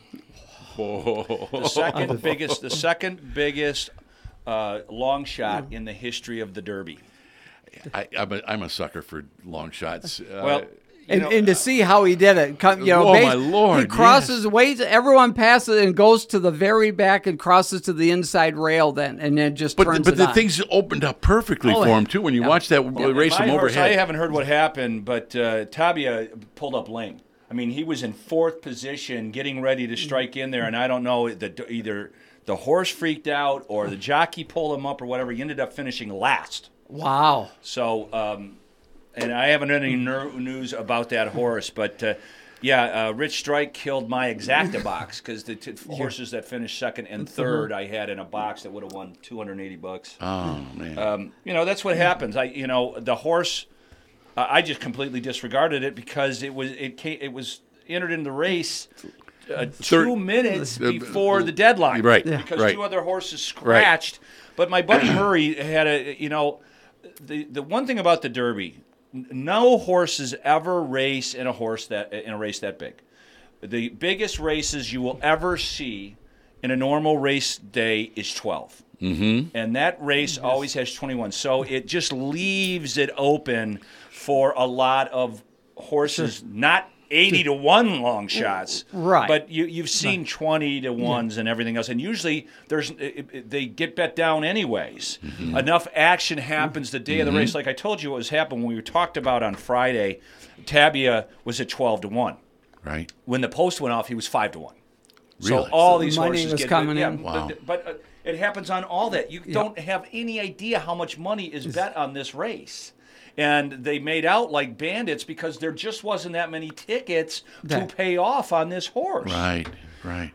The second biggest. The second biggest. Uh, long shot in the history of the Derby. I, I'm, a, I'm a sucker for long shots. Uh, Well, you And, know, and to see how he did it, come, you know, Oh, bas- my Lord, he crosses, yes. waits, everyone passes and goes to the very back and crosses to the inside rail, then and then just but turns but it the on. things opened up perfectly Oh, for yeah. him too. When you Yeah. watch that Yeah, race my him horse, overhead, I haven't heard what happened, but uh, Tabia pulled up lame. I mean, he was in fourth position, getting ready to strike in there, and I don't know the, either the horse freaked out or the jockey pulled him up or whatever. He ended up finishing last. Wow. So, um, and I haven't heard any ner- news about that horse, but uh, yeah, uh, Rich Strike killed my Exacta box because the t- horses that finished second and third I had in a box that would have won two hundred eighty bucks. oh man, Um, you know, that's what happens. I, you know, the horse, uh, I just completely disregarded it because it was, it came, it was, entered in the race uh, Third- two minutes uh, before the deadline. Right, Yeah. Because right. two other horses scratched. But my buddy Murray had a, you know, the the one thing about the Derby, n- no horses ever race in a horse that in a race that big. The biggest races you will ever see in a normal race day is twelve. Mm-hmm. And that race always has twenty-one. So it just leaves it open for a lot of horses, not eighty to one long shots. Right. But you, you've seen twenty to ones and everything else. And usually there's it, it- they get bet down anyways. Enough action happens the day of the race. Like I told you what was happening when we talked about on Friday, Tabia was at twelve to one. Right. When the post went off, he was five to one. So Really? all So these money horses was get coming yeah, in. Wow. But, but uh, it happens on all that. You don't have any idea how much money is bet on this race. And they made out like bandits because there just wasn't that many tickets That- to pay off on this horse. Right. Right.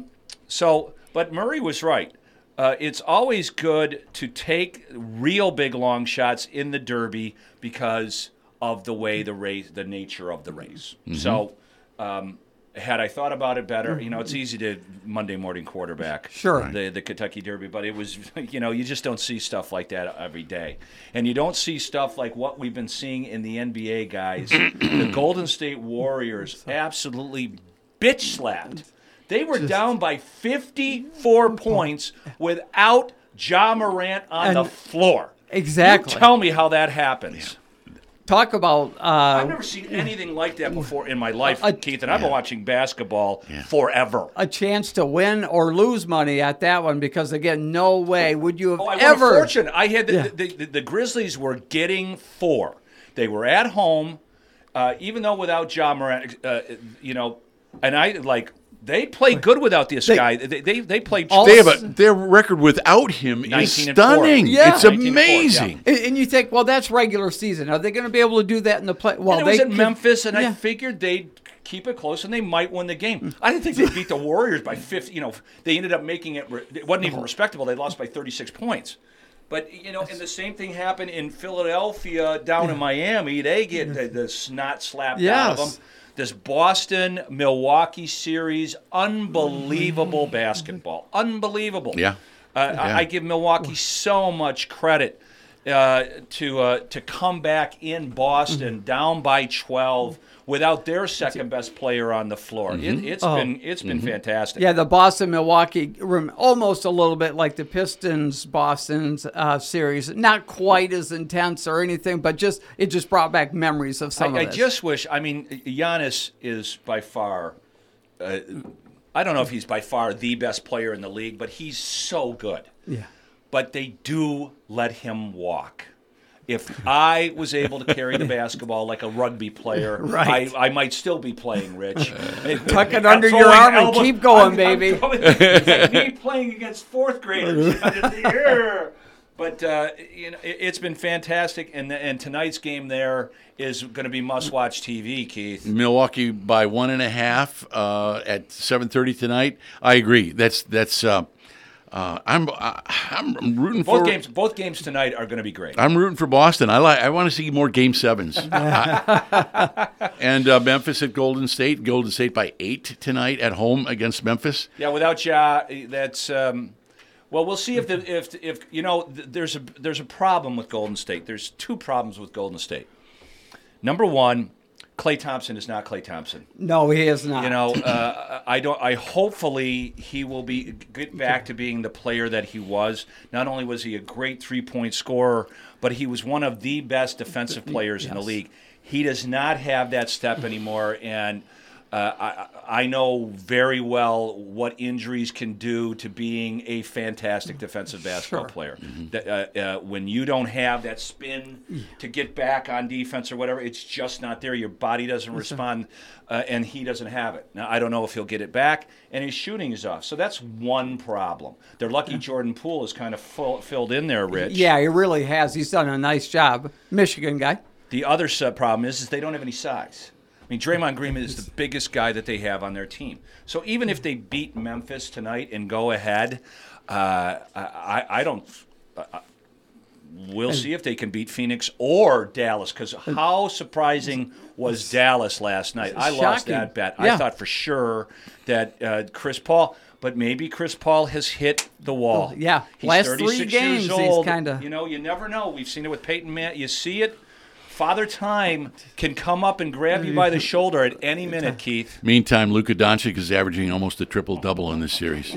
So, but Murray was right. Uh, it's always good to take real big long shots in the Derby because of the way the race, the nature of the race. So, um, had I thought about it better, you know, it's easy to Monday morning quarterback Sure. the the Kentucky Derby, but it was, you know, you just don't see stuff like that every day, and you don't see stuff like what we've been seeing in the N B A, guys. The Golden State Warriors absolutely bitch slapped. They were down by fifty-four points without Ja Morant on the And- floor. Exactly. You tell me how that happens. Talk about I've uh, never seen anything like that before in my life, Uh, Keith, and I've been watching basketball forever. a chance to win or lose money at that one because, again, no way would you have Oh, I won ever. a fortune. I had the, Yeah. the, the, the Grizzlies were getting four. They were at home, uh, even though without Ja Morant, uh, you know, and I like they play good without this They- guy. They they, they played. All- They have a, their record without him is nineteen and four. stunning. Yeah. It's nineteen and four, amazing. And, and you think, well, that's regular season. Are they going to be able to do that in the play? Well, and it they was at could- Memphis, and I yeah. figured they'd keep it close and they might win the game. I didn't think they'd beat the Warriors by fifty. You know, they ended up making it. re- It wasn't even respectable. They lost by thirty-six points. But you know, and the same thing happened in Philadelphia, down in Miami. They get the, the snot slapped out of Yes. them. This Boston Milwaukee series, unbelievable basketball, unbelievable. Yeah. Uh, I, I give Milwaukee so much credit uh, to uh, to come back in Boston down by twelve without their second best player on the floor. It, it's Oh. been it's been fantastic. Yeah, the Boston Milwaukee rem- almost a little bit like the Pistons Boston's uh, series. Not quite as intense or anything, but just it just brought back memories of some I, I of this. just wish. I mean, Giannis is by far. Uh, I don't know if he's by far the best player in the league, but he's so good. Yeah. But they do let him walk. If I was able to carry the basketball like a rugby player, Right. I, I might still be playing, Rich. Tuck it I'm under your throwing arm and elbows- keep going, I'm- baby. I'm throwing- it's like me playing against fourth graders. But uh, you know, it, it's been fantastic, and and tonight's game there is going to be must-watch T V, Keith. Milwaukee by one and a half uh, at seven thirty tonight. I agree. That's that's. Uh, uh, I'm I, I'm rooting Both for games, both games tonight are going to be great. I'm rooting for Boston. I like. I want to see more game sevens. I- and uh, Memphis at Golden State. Golden State by eight tonight at home against Memphis. Yeah, without Ja, that's um, well. We'll see if the if if you know th- there's a there's a problem with Golden State. There's two problems with Golden State. Number one, Klay Thompson is not Klay Thompson. No, he is not. You know, uh, I don't. I hopefully he will be get back to being the player that he was. Not only was he a great three point scorer, but he was one of the best defensive players in the league. He does not have that step anymore, and uh, I, I know very well what injuries can do to being a fantastic defensive basketball Sure. player. That, uh, uh, when you don't have that spin to get back on defense or whatever, it's just not there. Your body doesn't respond, uh, and he doesn't have it. Now, I don't know if he'll get it back, and his shooting is off. So that's one problem. They're lucky Jordan Poole is kind of full, filled in there, Rich. Yeah, he really has. He's done a nice job. Michigan guy. The other sub problem is, is they don't have any size. I mean, Draymond Green is the biggest guy that they have on their team. So even if they beat Memphis tonight and go ahead, uh, I, I don't. Uh, we'll see if they can beat Phoenix or Dallas, because how surprising was Dallas last night? I lost Shocking. that bet. Yeah. I thought for sure that uh, Chris Paul, but maybe Chris Paul has hit the wall. Yeah. He's Last thirty-six three games, years he's old. kinda- You know, you never know. We've seen it with Peyton Manning. You see it. Father Time can come up and grab you by the shoulder at any minute, Keith. Meantime, Luka Doncic is averaging almost a triple-double in this series.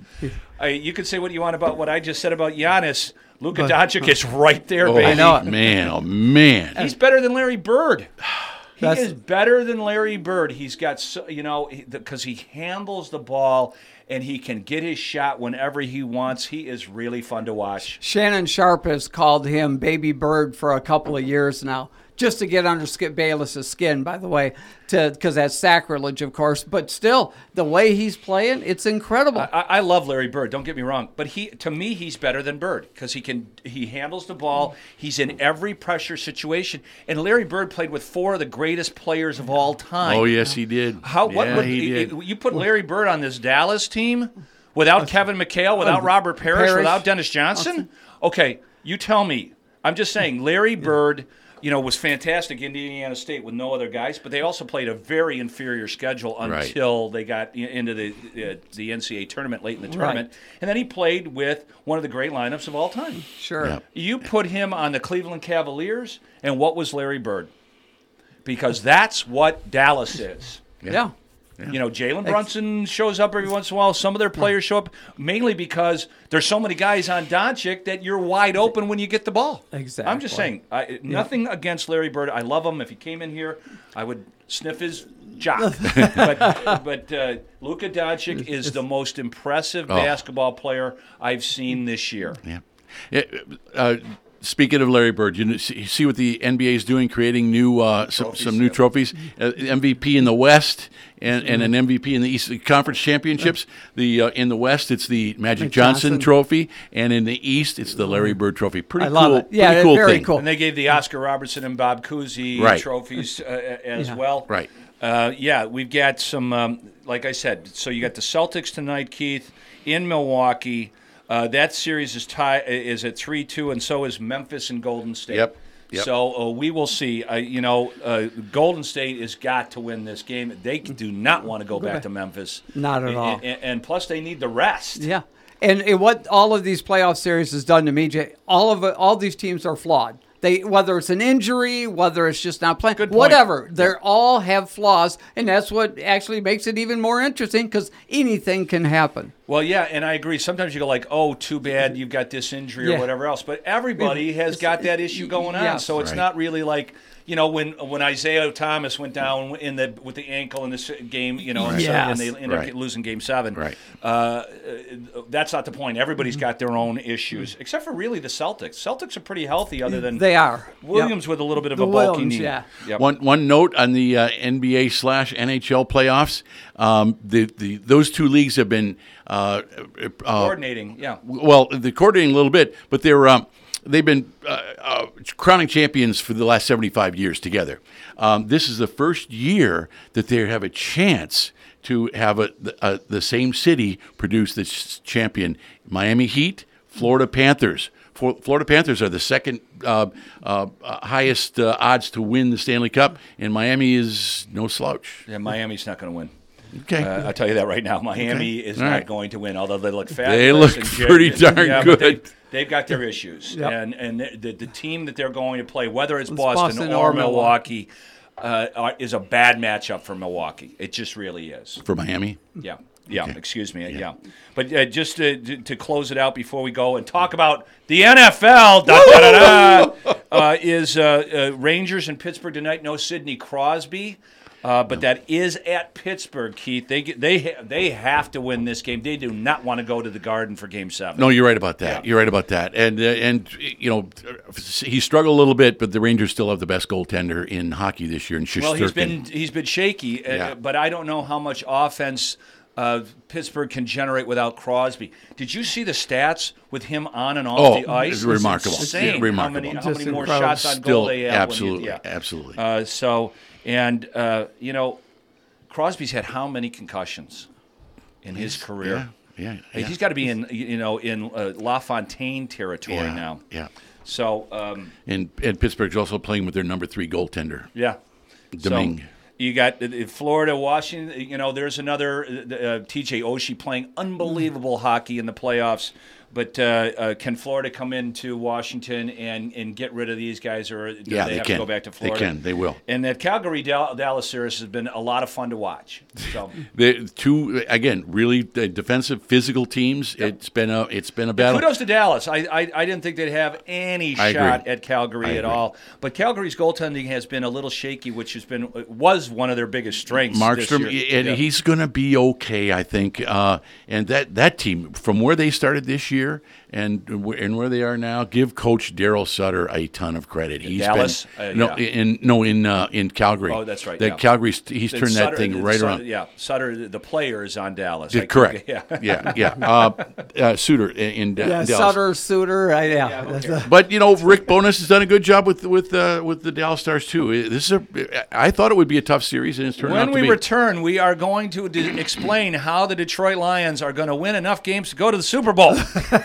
Uh, you can say what you want about what I just said about Giannis. Luka Doncic is right there, Oh, baby. I know it. man, oh, man. He's better than Larry Bird. He That's- is better than Larry Bird. He's got, so, you know, because he handles the ball and he can get his shot whenever he wants. He is really fun to watch. Shannon Sharp has called him Baby Bird for a couple of years now, just to get under Skip Bayless's skin, by the way, to because that's sacrilege, of course. But still, the way he's playing, it's incredible. I, I love Larry Bird. Don't get me wrong, but he, to me, he's better than Bird because he can. He handles the ball. He's in every pressure situation. And Larry Bird played with four of the greatest players of all time. Oh, yes, he did. How? What yeah, would he did. you put Larry Bird on this Dallas team without Kevin McHale, without Robert Parrish, Parrish. without Dennis Johnson? Okay, you tell me. I'm just saying, Larry Bird. You know, was fantastic in Indiana State with no other guys, but they also played a very inferior schedule until they got into the uh, the N C double A tournament late in the tournament. Right. And then he played with one of the great lineups of all time. Sure. Yeah. You put him on the Cleveland Cavaliers, and what was Larry Bird? Because that's what Dallas is. Yeah. You know, Jalen Brunson shows up every once in a while. Some of their players show up mainly because there's so many guys on Doncic that you're wide open when you get the ball. Exactly. I'm just saying, I, nothing against Larry Bird. I love him. If he came in here, I would sniff his jock. but but uh, Luka Doncic is the most impressive Oh. basketball player I've seen this year. Yeah. Yeah, uh, speaking of Larry Bird, you see you see what the N B A is doing, creating new uh, some, Trophies, some new yeah. trophies. Uh, M V P in the West and, and an M V P in the East Conference Championships. The uh, in the West, it's the Magic Johnson, Johnson. Trophy, and in the East, it's the Larry Bird Trophy. Pretty I cool. love it. Yeah, pretty cool very thing. cool. And they gave the Oscar Robertson and Bob Cousy Right. trophies uh, as Yeah. well. Right. Uh, yeah, we've got some, um, like I said, so you got the Celtics tonight, Keith, in Milwaukee. Uh, that series is tie is at three two, and so is Memphis and Golden State. Yep, yep. So uh, we will see. Uh, you know, uh, Golden State has got to win this game. They do not want to go back to Memphis. Not at And- all. And, and plus, they need the rest. Yeah. And, and what all of these playoff series has done to me, Jay, all of it, all these teams are flawed. They whether it's an injury, whether it's just not playing, Good point. whatever, they are all have flaws, and that's what actually makes it even more interesting because anything can happen. Well, yeah, and I agree. Sometimes you go like, "Oh, too bad you've got this injury Yeah. or whatever else." But everybody has got that issue going on, Yeah. so it's Right. not really like you know when when Isaiah Thomas went down in the with the ankle in this game, you know, and, so, Yes. and they ended Right. up losing Game Seven. Right. Uh, uh, that's not the point. Everybody's got their own issues, except for really the Celtics. Celtics are pretty healthy, other than They are. Williams Yep. with a little bit of The a bulky Williams, knee. yeah. Yep. One one note on the uh, N B A slash N H L playoffs. Um, the the those two leagues have been uh, uh, Coordinating, yeah. well, they're coordinating a little bit, but they're um, they've been uh, uh, crowning champions for the last seventy-five years together. Um, this is the first year that they have a chance to have a, a, the same city produce this champion. Miami Heat, Florida Panthers. For, Florida Panthers are the second uh, uh, highest uh, odds to win the Stanley Cup, and Miami is no slouch. Yeah, Miami's not going to win. Okay. Uh, I'll tell you that right now. Miami is All not right. going to win, although they look fabulous. They look and Jay- pretty darn yeah, but good. They, they've got their issues. Yep. And and the, the, the team that they're going to play, whether it's, It's Boston, Boston or or Milwaukee, uh, are, is a bad matchup for Milwaukee. It just really is. For Miami? Yeah. Yeah, excuse me. Yeah. But uh, just to, to close it out before we go and talk about the N F L, da, da, da, da, uh, is uh, uh, Rangers in Pittsburgh tonight. No Sidney Crosby. Uh, but that is at Pittsburgh, Keith. They get- they ha- they have to win this game. They do not want to go to the Garden for Game Seven. No, you're right about that. Yeah. You're right about that. And uh, and you know, he struggled a little bit, but the Rangers still have the best goaltender in hockey this year. In Well, he's Shesterkin. been he's been shaky, uh, Yeah. but I don't know how much offense uh, Pittsburgh can generate without Crosby. Did you see the stats with him on and off Oh, the ice? it's remarkable. Insane. It's remarkable. How many, how Just many more incredible. shots on Still, goal they have? absolutely, When you, yeah. absolutely. Uh, so and uh, you know, Crosby's had how many concussions in his career? yeah, yeah, Hey, yeah. He's got to be in you know in uh, LaFontaine territory yeah, now. Yeah. So um, And and Pittsburgh's also playing with their number three goaltender, yeah, Domingue. So, you got uh, Florida, Washington. You know, there's another uh, T J Oshie playing unbelievable hockey in the playoffs. But uh, uh, can Florida come into Washington and, and get rid of these guys, or do Yeah, they, they have can. to go back to Florida? They can. They will. And that Calgary Dallas series has been a lot of fun to watch. So The two again, really uh, defensive, physical teams. Yep. It's been a it's been a battle. kudos to Dallas. I, I I didn't think they'd have any I shot agree. at Calgary I at agree. all. But Calgary's goaltending has been a little shaky, which has been was one of their biggest strengths. Markstrom, this year. and Yeah. he's going to be okay, I think. Uh, and that, that team, from where they started this year and and where they are now, give Coach Daryl Sutter a ton of credit. He's Dallas? been Uh, no yeah. in no in uh, in Calgary. Oh, that's right, That yeah. Calgary's he's Then turned Sutter- that thing right Sutter- around. Yeah, Sutter, the player is on Dallas. Yeah, I- correct. Yeah. yeah, yeah. Uh, uh, Suter in, in Yeah, Dallas. Sutter, Suter. I, yeah. Yeah, that's okay. a- But you know, Rick Bowness has done a good job with with uh, with the Dallas Stars too. This is a. I thought it would be a tough series, and it's turned out When to we be. return, we are going to d- explain how the Detroit Lions are going to win enough games to go to the Super Bowl.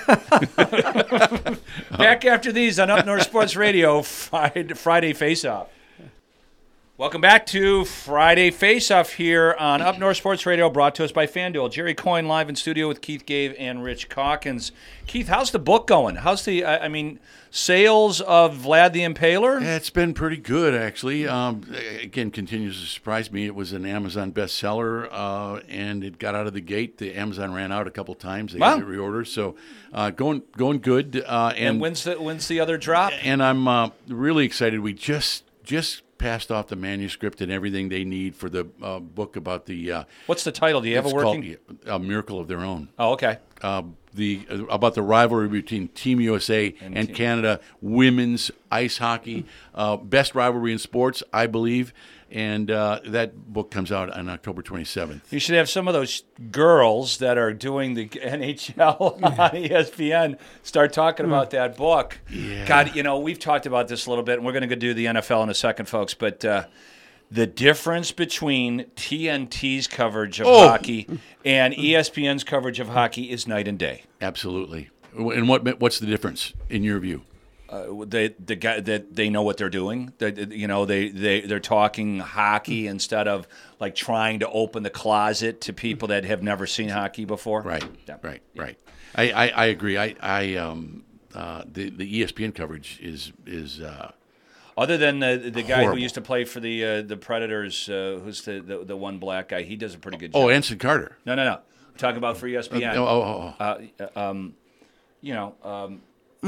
Back after these on Up North Sports Radio, Friday, Friday Face-Off. Welcome back to Friday Face-Off here on Up North Sports Radio, brought to us by FanDuel. Jerry Coyne live in studio with Keith Gave and Rich Calkins. Keith, how's the book going? How's the, I I mean, sales of Vlad the Impaler? Yeah, it's been pretty good, actually. Um, again, continues to surprise me. It was an Amazon bestseller, uh, and it got out of the gate. The Amazon ran out a couple times. They Wow. had to reorder, so uh, going going good. Uh, and And when's the, when's the other drop? and I'm uh, really excited. We just just passed off the manuscript and everything they need for the uh, book about the. Uh, What's the title? Do you have it's a working? called A Miracle of Their Own. Oh, okay. Uh, the uh, about the rivalry between Team U S A and, Team- Canada women's ice hockey, uh, best rivalry in sports, I believe, and uh, that book comes out on October twenty-seventh. You should have some of those girls that are doing the N H L on E S P N start talking about that book. Yeah. God, you know, we've talked about this a little bit, and we're going to go do the N F L in a second, folks, but uh, the difference between T N T's coverage of Oh. hockey and E S P N's coverage of hockey is night and day. Absolutely. And what what's the difference in your view? Uh, they the guy that they know what they're doing. They, you know, they they they're talking hockey instead of like trying to open the closet to people that have never seen hockey before. Right, Yeah. right, right. I, I, I agree. I, I um, uh, the the E S P N coverage is is uh, Other than the the guy Horrible. who used to play for the uh, the Predators, uh, who's the, the the one black guy, he does a pretty good job. oh Anson Carter. no, no, no. I'm talking about for E S P N. Oh, oh, oh. Uh, um, you know, um,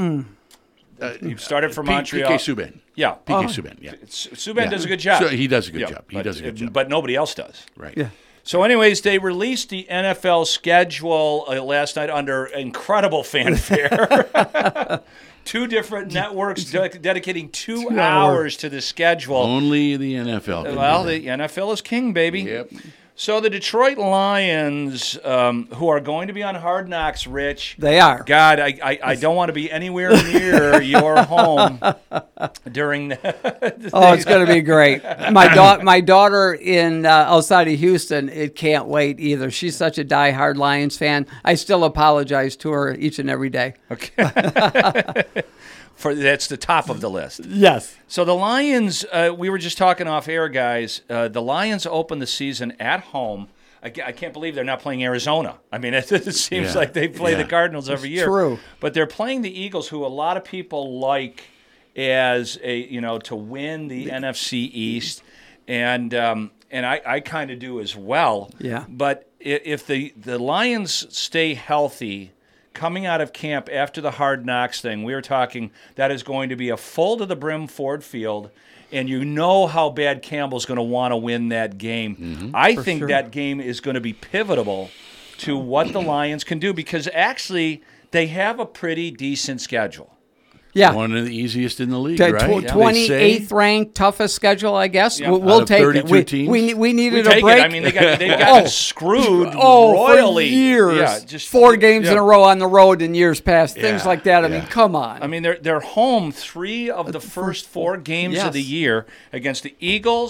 Uh, he started from P- Montreal. P K Subban. Yeah, P K Subban. Yeah. S- Subban Yeah. does a good job. So he does a good Yeah, job. He but, does a good job. But nobody else does. Right. Yeah. So, anyways, they released the N F L schedule uh, last night under incredible fanfare. Two different networks de- dedicating two, Two hours hours. to the schedule. Only the N F L. can Well, do that. the N F L is king, baby. Yep. So the Detroit Lions, um, who are going to be on Hard Knocks, Rich. They are. God, I, I, I don't want to be anywhere near your home during the. Oh, it's going to be great. My da- my daughter in uh, outside of Houston, it can't wait either. She's such a diehard Lions fan. I still apologize to her each and every day. Okay. For that's the top of the list. Yes. So the Lions, uh, we were just talking off air, guys. Uh, the Lions opened the season at home. I, ca- I can't believe they're not playing Arizona. I mean, it, it seems Yeah. like they play Yeah. the Cardinals every year. true. But they're playing the Eagles, who a lot of people like as a you know to win the N F C East, and um, and I, I kind of do as well. Yeah. But i- if the the Lions stay healthy, coming out of camp after the Hard Knocks thing, we were talking that is going to be a full to the brim Ford Field, and you know how bad Campbell's going to want to win that game. I think sure. that game is going to be pivotal to what the Lions can do because actually they have a pretty decent schedule. Yeah. One of the easiest in the league, T- right? tw- They twenty-eighth say. ranked, toughest schedule, I guess. Yeah. We'll, Out we'll of take it. thirty-two We, teams? we, we We needed take a break. it. I mean, they got they got Oh. screwed Oh, royally. for years. Yeah, just Four games in yeah. a row on the road in years past. Things Yeah, like that. I mean, yeah. come on. I mean, they're they're home three of the first four games of Yes. the year against the Eagles,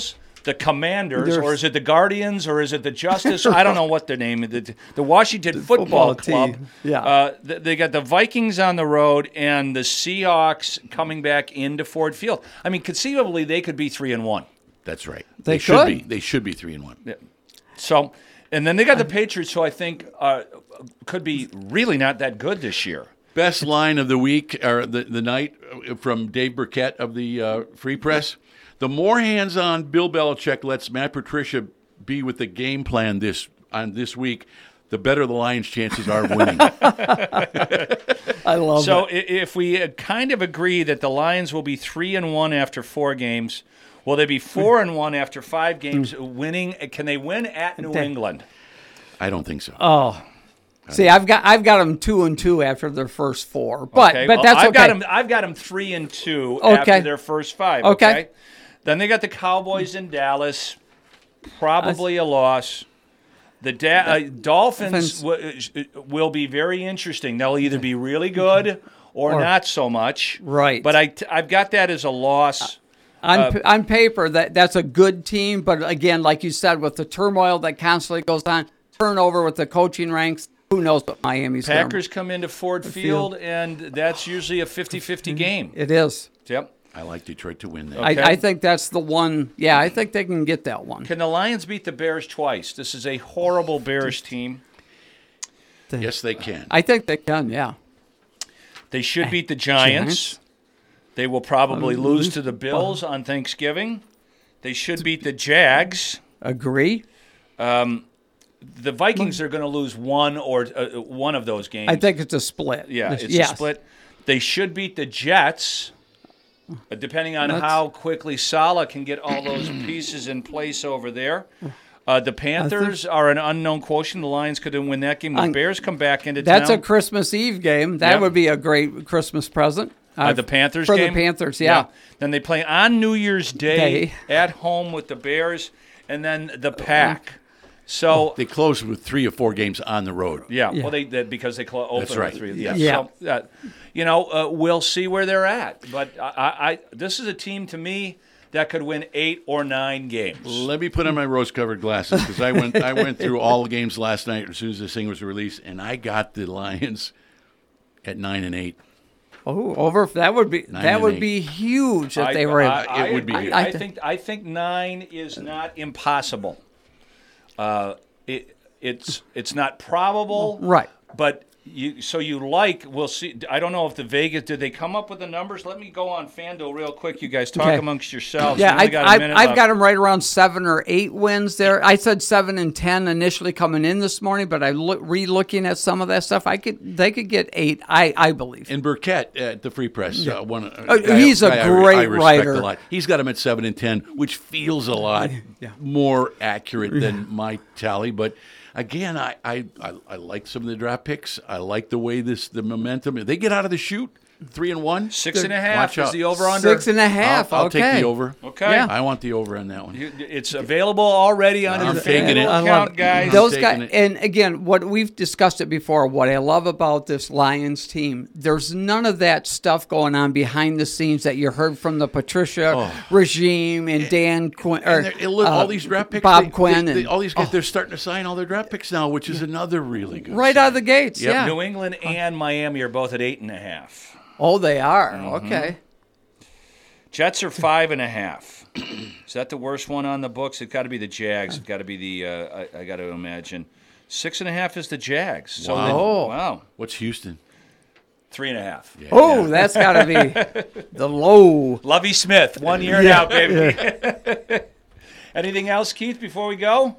the Commanders, There's- or is it the Guardians, or is it the Justice? I don't know what their name is. The, the Washington Football, football Club. team, yeah. Uh, th- they got the Vikings on the road and the Seahawks coming back into Ford Field. I mean, conceivably, they could be three and one. That's right. They should could. be. They should be three and one. So, and then they got the Patriots, who I think uh, could be really not that good this year. Best line of the week or the, the night from Dave Burkett of the uh, Free Press. The more hands-on Bill Belichick lets Matt Patricia be with the game plan this on this week, the better the Lions' chances are of winning. I love So, it. i- if we uh, kind of agree that the Lions will be three and one after four games, will they be four and one after five games? Winning? Can they win at New Okay. England? I don't think so. Oh. See, I've got I've got them two and two after their first four, but Okay, but well, that's I've okay. got them. I've got them three and two Okay. after their first five. Okay. Okay. Then they got the Cowboys in Dallas, probably a loss. The da- uh, Dolphins w- will be very interesting. They'll either be really good or, Or- not so much. Right. But I t- I've got that as a loss. on uh, p- on paper, that that's a good team, but again, like you said, with the turmoil that constantly goes on, turnover with the coaching ranks, who knows what Miami's gonna- Packers come into Ford Field, and that's usually a fifty-fifty game. It is. Yep. I like Detroit to win that. I, Okay. I think that's the one. Yeah, I think they can get that one. Can the Lions beat the Bears twice? This is a horrible Bears team. Yes, they can. I think they can. Yeah. They should beat the Giants. Giants? They will probably Um, lose to the Bills on Thanksgiving. They should beat the Jags. Agree. The Vikings are going to lose one or uh, one of those games. I think it's a split. Yeah, it's yes. a split. They should beat the Jets, uh, depending on That's- how quickly Salah can get all those pieces in place over there. Uh, the Panthers are an unknown quotient. The Lions could win that game. The Um, Bears come back into That's a town. Christmas Eve game. That Yep. would be a great Christmas present. Uh, the Panthers for game? the Panthers, yeah. Then they play on New Year's Day, Day. at home with the Bears, and then the Pack. So They close with three or four games on the road. yeah, Yeah. well they, they because they close open That's right. with three. Yeah, Yeah. So, uh, you know, uh, we'll see where they're at. But I, I, I, this is a team to me that could win eight or nine games. Let me put on my rose-colored glasses because I went I went through all the games last night as soon as this thing was released, and I got the Lions at nine and eight. Oh, over. That would be Nine that and would eight. be huge if I- they were. I, able- I, It would be I, huge. I think I think nine is not impossible. Uh, it it's it's not probable, Right. But you so you like we'll see. I don't know if the Vegas did they come up with the numbers. Let me go on FanDuel real quick. You guys talk Okay. amongst yourselves. Yeah, We only I, got a I, minute I've left. got them right around seven or eight wins there. I said seven and ten initially coming in this morning, but I look re-looking at some of that stuff. I could they could get eight. I, I believe. And Burkett at the Free Press, uh, one, uh, Oh, guy- he's a guy I- great I respect writer. A lot. He's got him at seven and ten, which feels a lot more accurate than my tally. But again, I, I, I, I like some of the draft picks. I like the way this the momentum. If they get out of the chute, three and one, Six and a half watch is out. the over under. Six and a half. I'll, I'll okay. take the over. Okay. Yeah. I want the over on that one. You- It's available already on I'm your taking it. FanDuel I love account, it. guys. Those taking guys, it. and again, what we've discussed it before. What I love about this Lions team, there's none of that stuff going on behind the scenes that you heard from the Patricia regime and Dan Quinn or And they're- look, all uh, these draft picks, Bob they- Quinn, they- they- and all these guys, they're starting to sign all their draft picks now, which is another really good. right sign. out of the gates. Yep. Yeah. New England and Miami are both at eight and a half. Oh, they are. Mm-hmm. Okay. Jets are five and a half. Is that the worst one on the books? It's got to be the Jags. It's got to be the. Uh, I, I got to imagine. Six and a half is the Jags. So Wow. they- Oh. wow. What's Houston? Three and a half. Yeah. Oh, that's got to be the low. Lovey Smith, one year and out, baby. Anything else, Keith, before we go?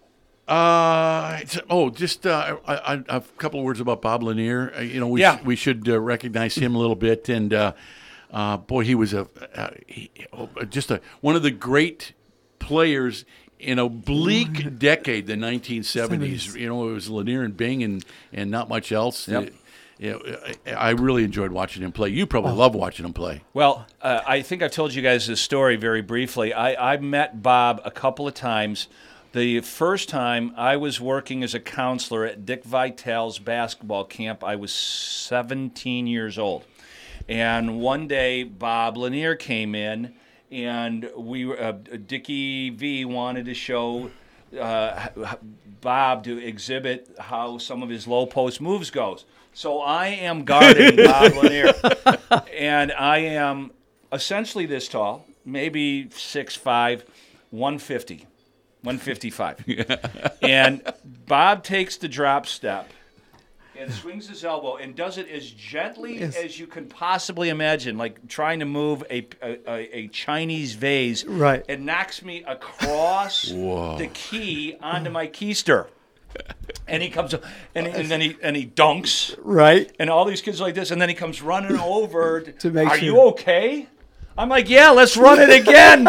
Uh, it's- oh, just uh, I, I, a couple of words about Bob Lanier. Uh, you know, we Yeah. sh- we should uh, recognize him a little bit, and uh, uh, boy, he was a uh, he, oh, just a one of the great players in a bleak decade, the nineteen seventies. You know, it was Lanier and Bing, and and not much else. Yep. Uh, you know, I I really enjoyed watching him play. You probably love watching him play. Well, uh, I think I've told you guys this story very briefly. I, I met Bob a couple of times. The first time I was working as a counselor at Dick Vitale's basketball camp, I was seventeen years old. And one day, Bob Lanier came in, and we uh, Dickie V wanted to show uh, Bob to exhibit how some of his low post moves goes. So I am guarding Bob Lanier, and I am essentially this tall, maybe six five, one fifty. one fifty-five. And Bob takes the drop step and swings his elbow and does it as gently Yes. as you can possibly imagine, like trying to move a a, a Chinese vase. Right. And knocks me across Whoa. the key onto my keister. And he comes up, and, and then he and he dunks, Right. and all these kids are like this, and then he comes running over to, To make are sure. you okay? I'm like, yeah, let's run it again.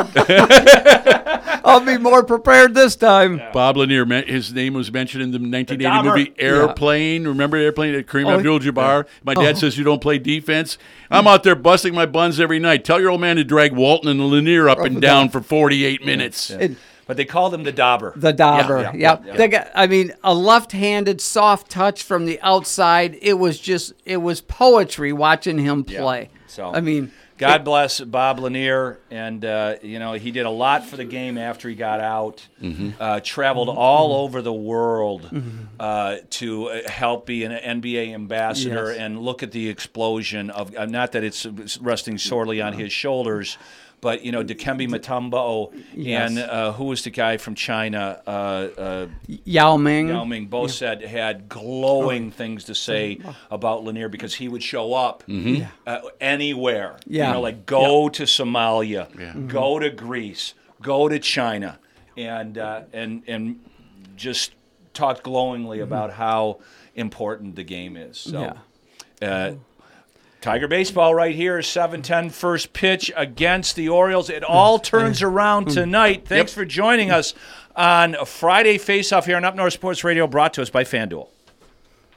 I'll be more prepared this time. Bob Lanier, me- his name was mentioned in the nineteen eighty Dahmer. movie Airplane. Remember Airplane? Kareem Oh, Abdul-Jabbar. My dad Oh. says you don't play defense. I'm out there busting my buns every night. Tell your old man to drag Walton and Lanier up and and down down. for forty-eight minutes. It- But they called him the Dauber. The Dauber, Yeah, yep. yeah, yeah. They got, I mean, a left-handed soft touch from the outside. It was just, it was poetry watching him play. So, I mean, God bless Bob Lanier, and uh, you know he did a lot for the game after he got out. Uh, traveled all over the world uh, to uh, help be an N B A ambassador, Yes. and look at the explosion of. Uh, not that it's resting sorely on his shoulders. But, you know, Dikembe Mutombo Yes. and uh, who was the guy from China, uh, uh, Yao Ming. Yao Ming, both said had glowing things to say about Lanier because he would show up uh, anywhere. Yeah. You know, like go to Somalia, go to Greece, go to China, and uh, and and just talked glowingly about how important the game is. So. Uh, Tiger Baseball right here, seven ten first pitch against the Orioles. It all turns around tonight. Thanks for joining us on a Friday Face-Off here on Up North Sports Radio, brought to us by FanDuel.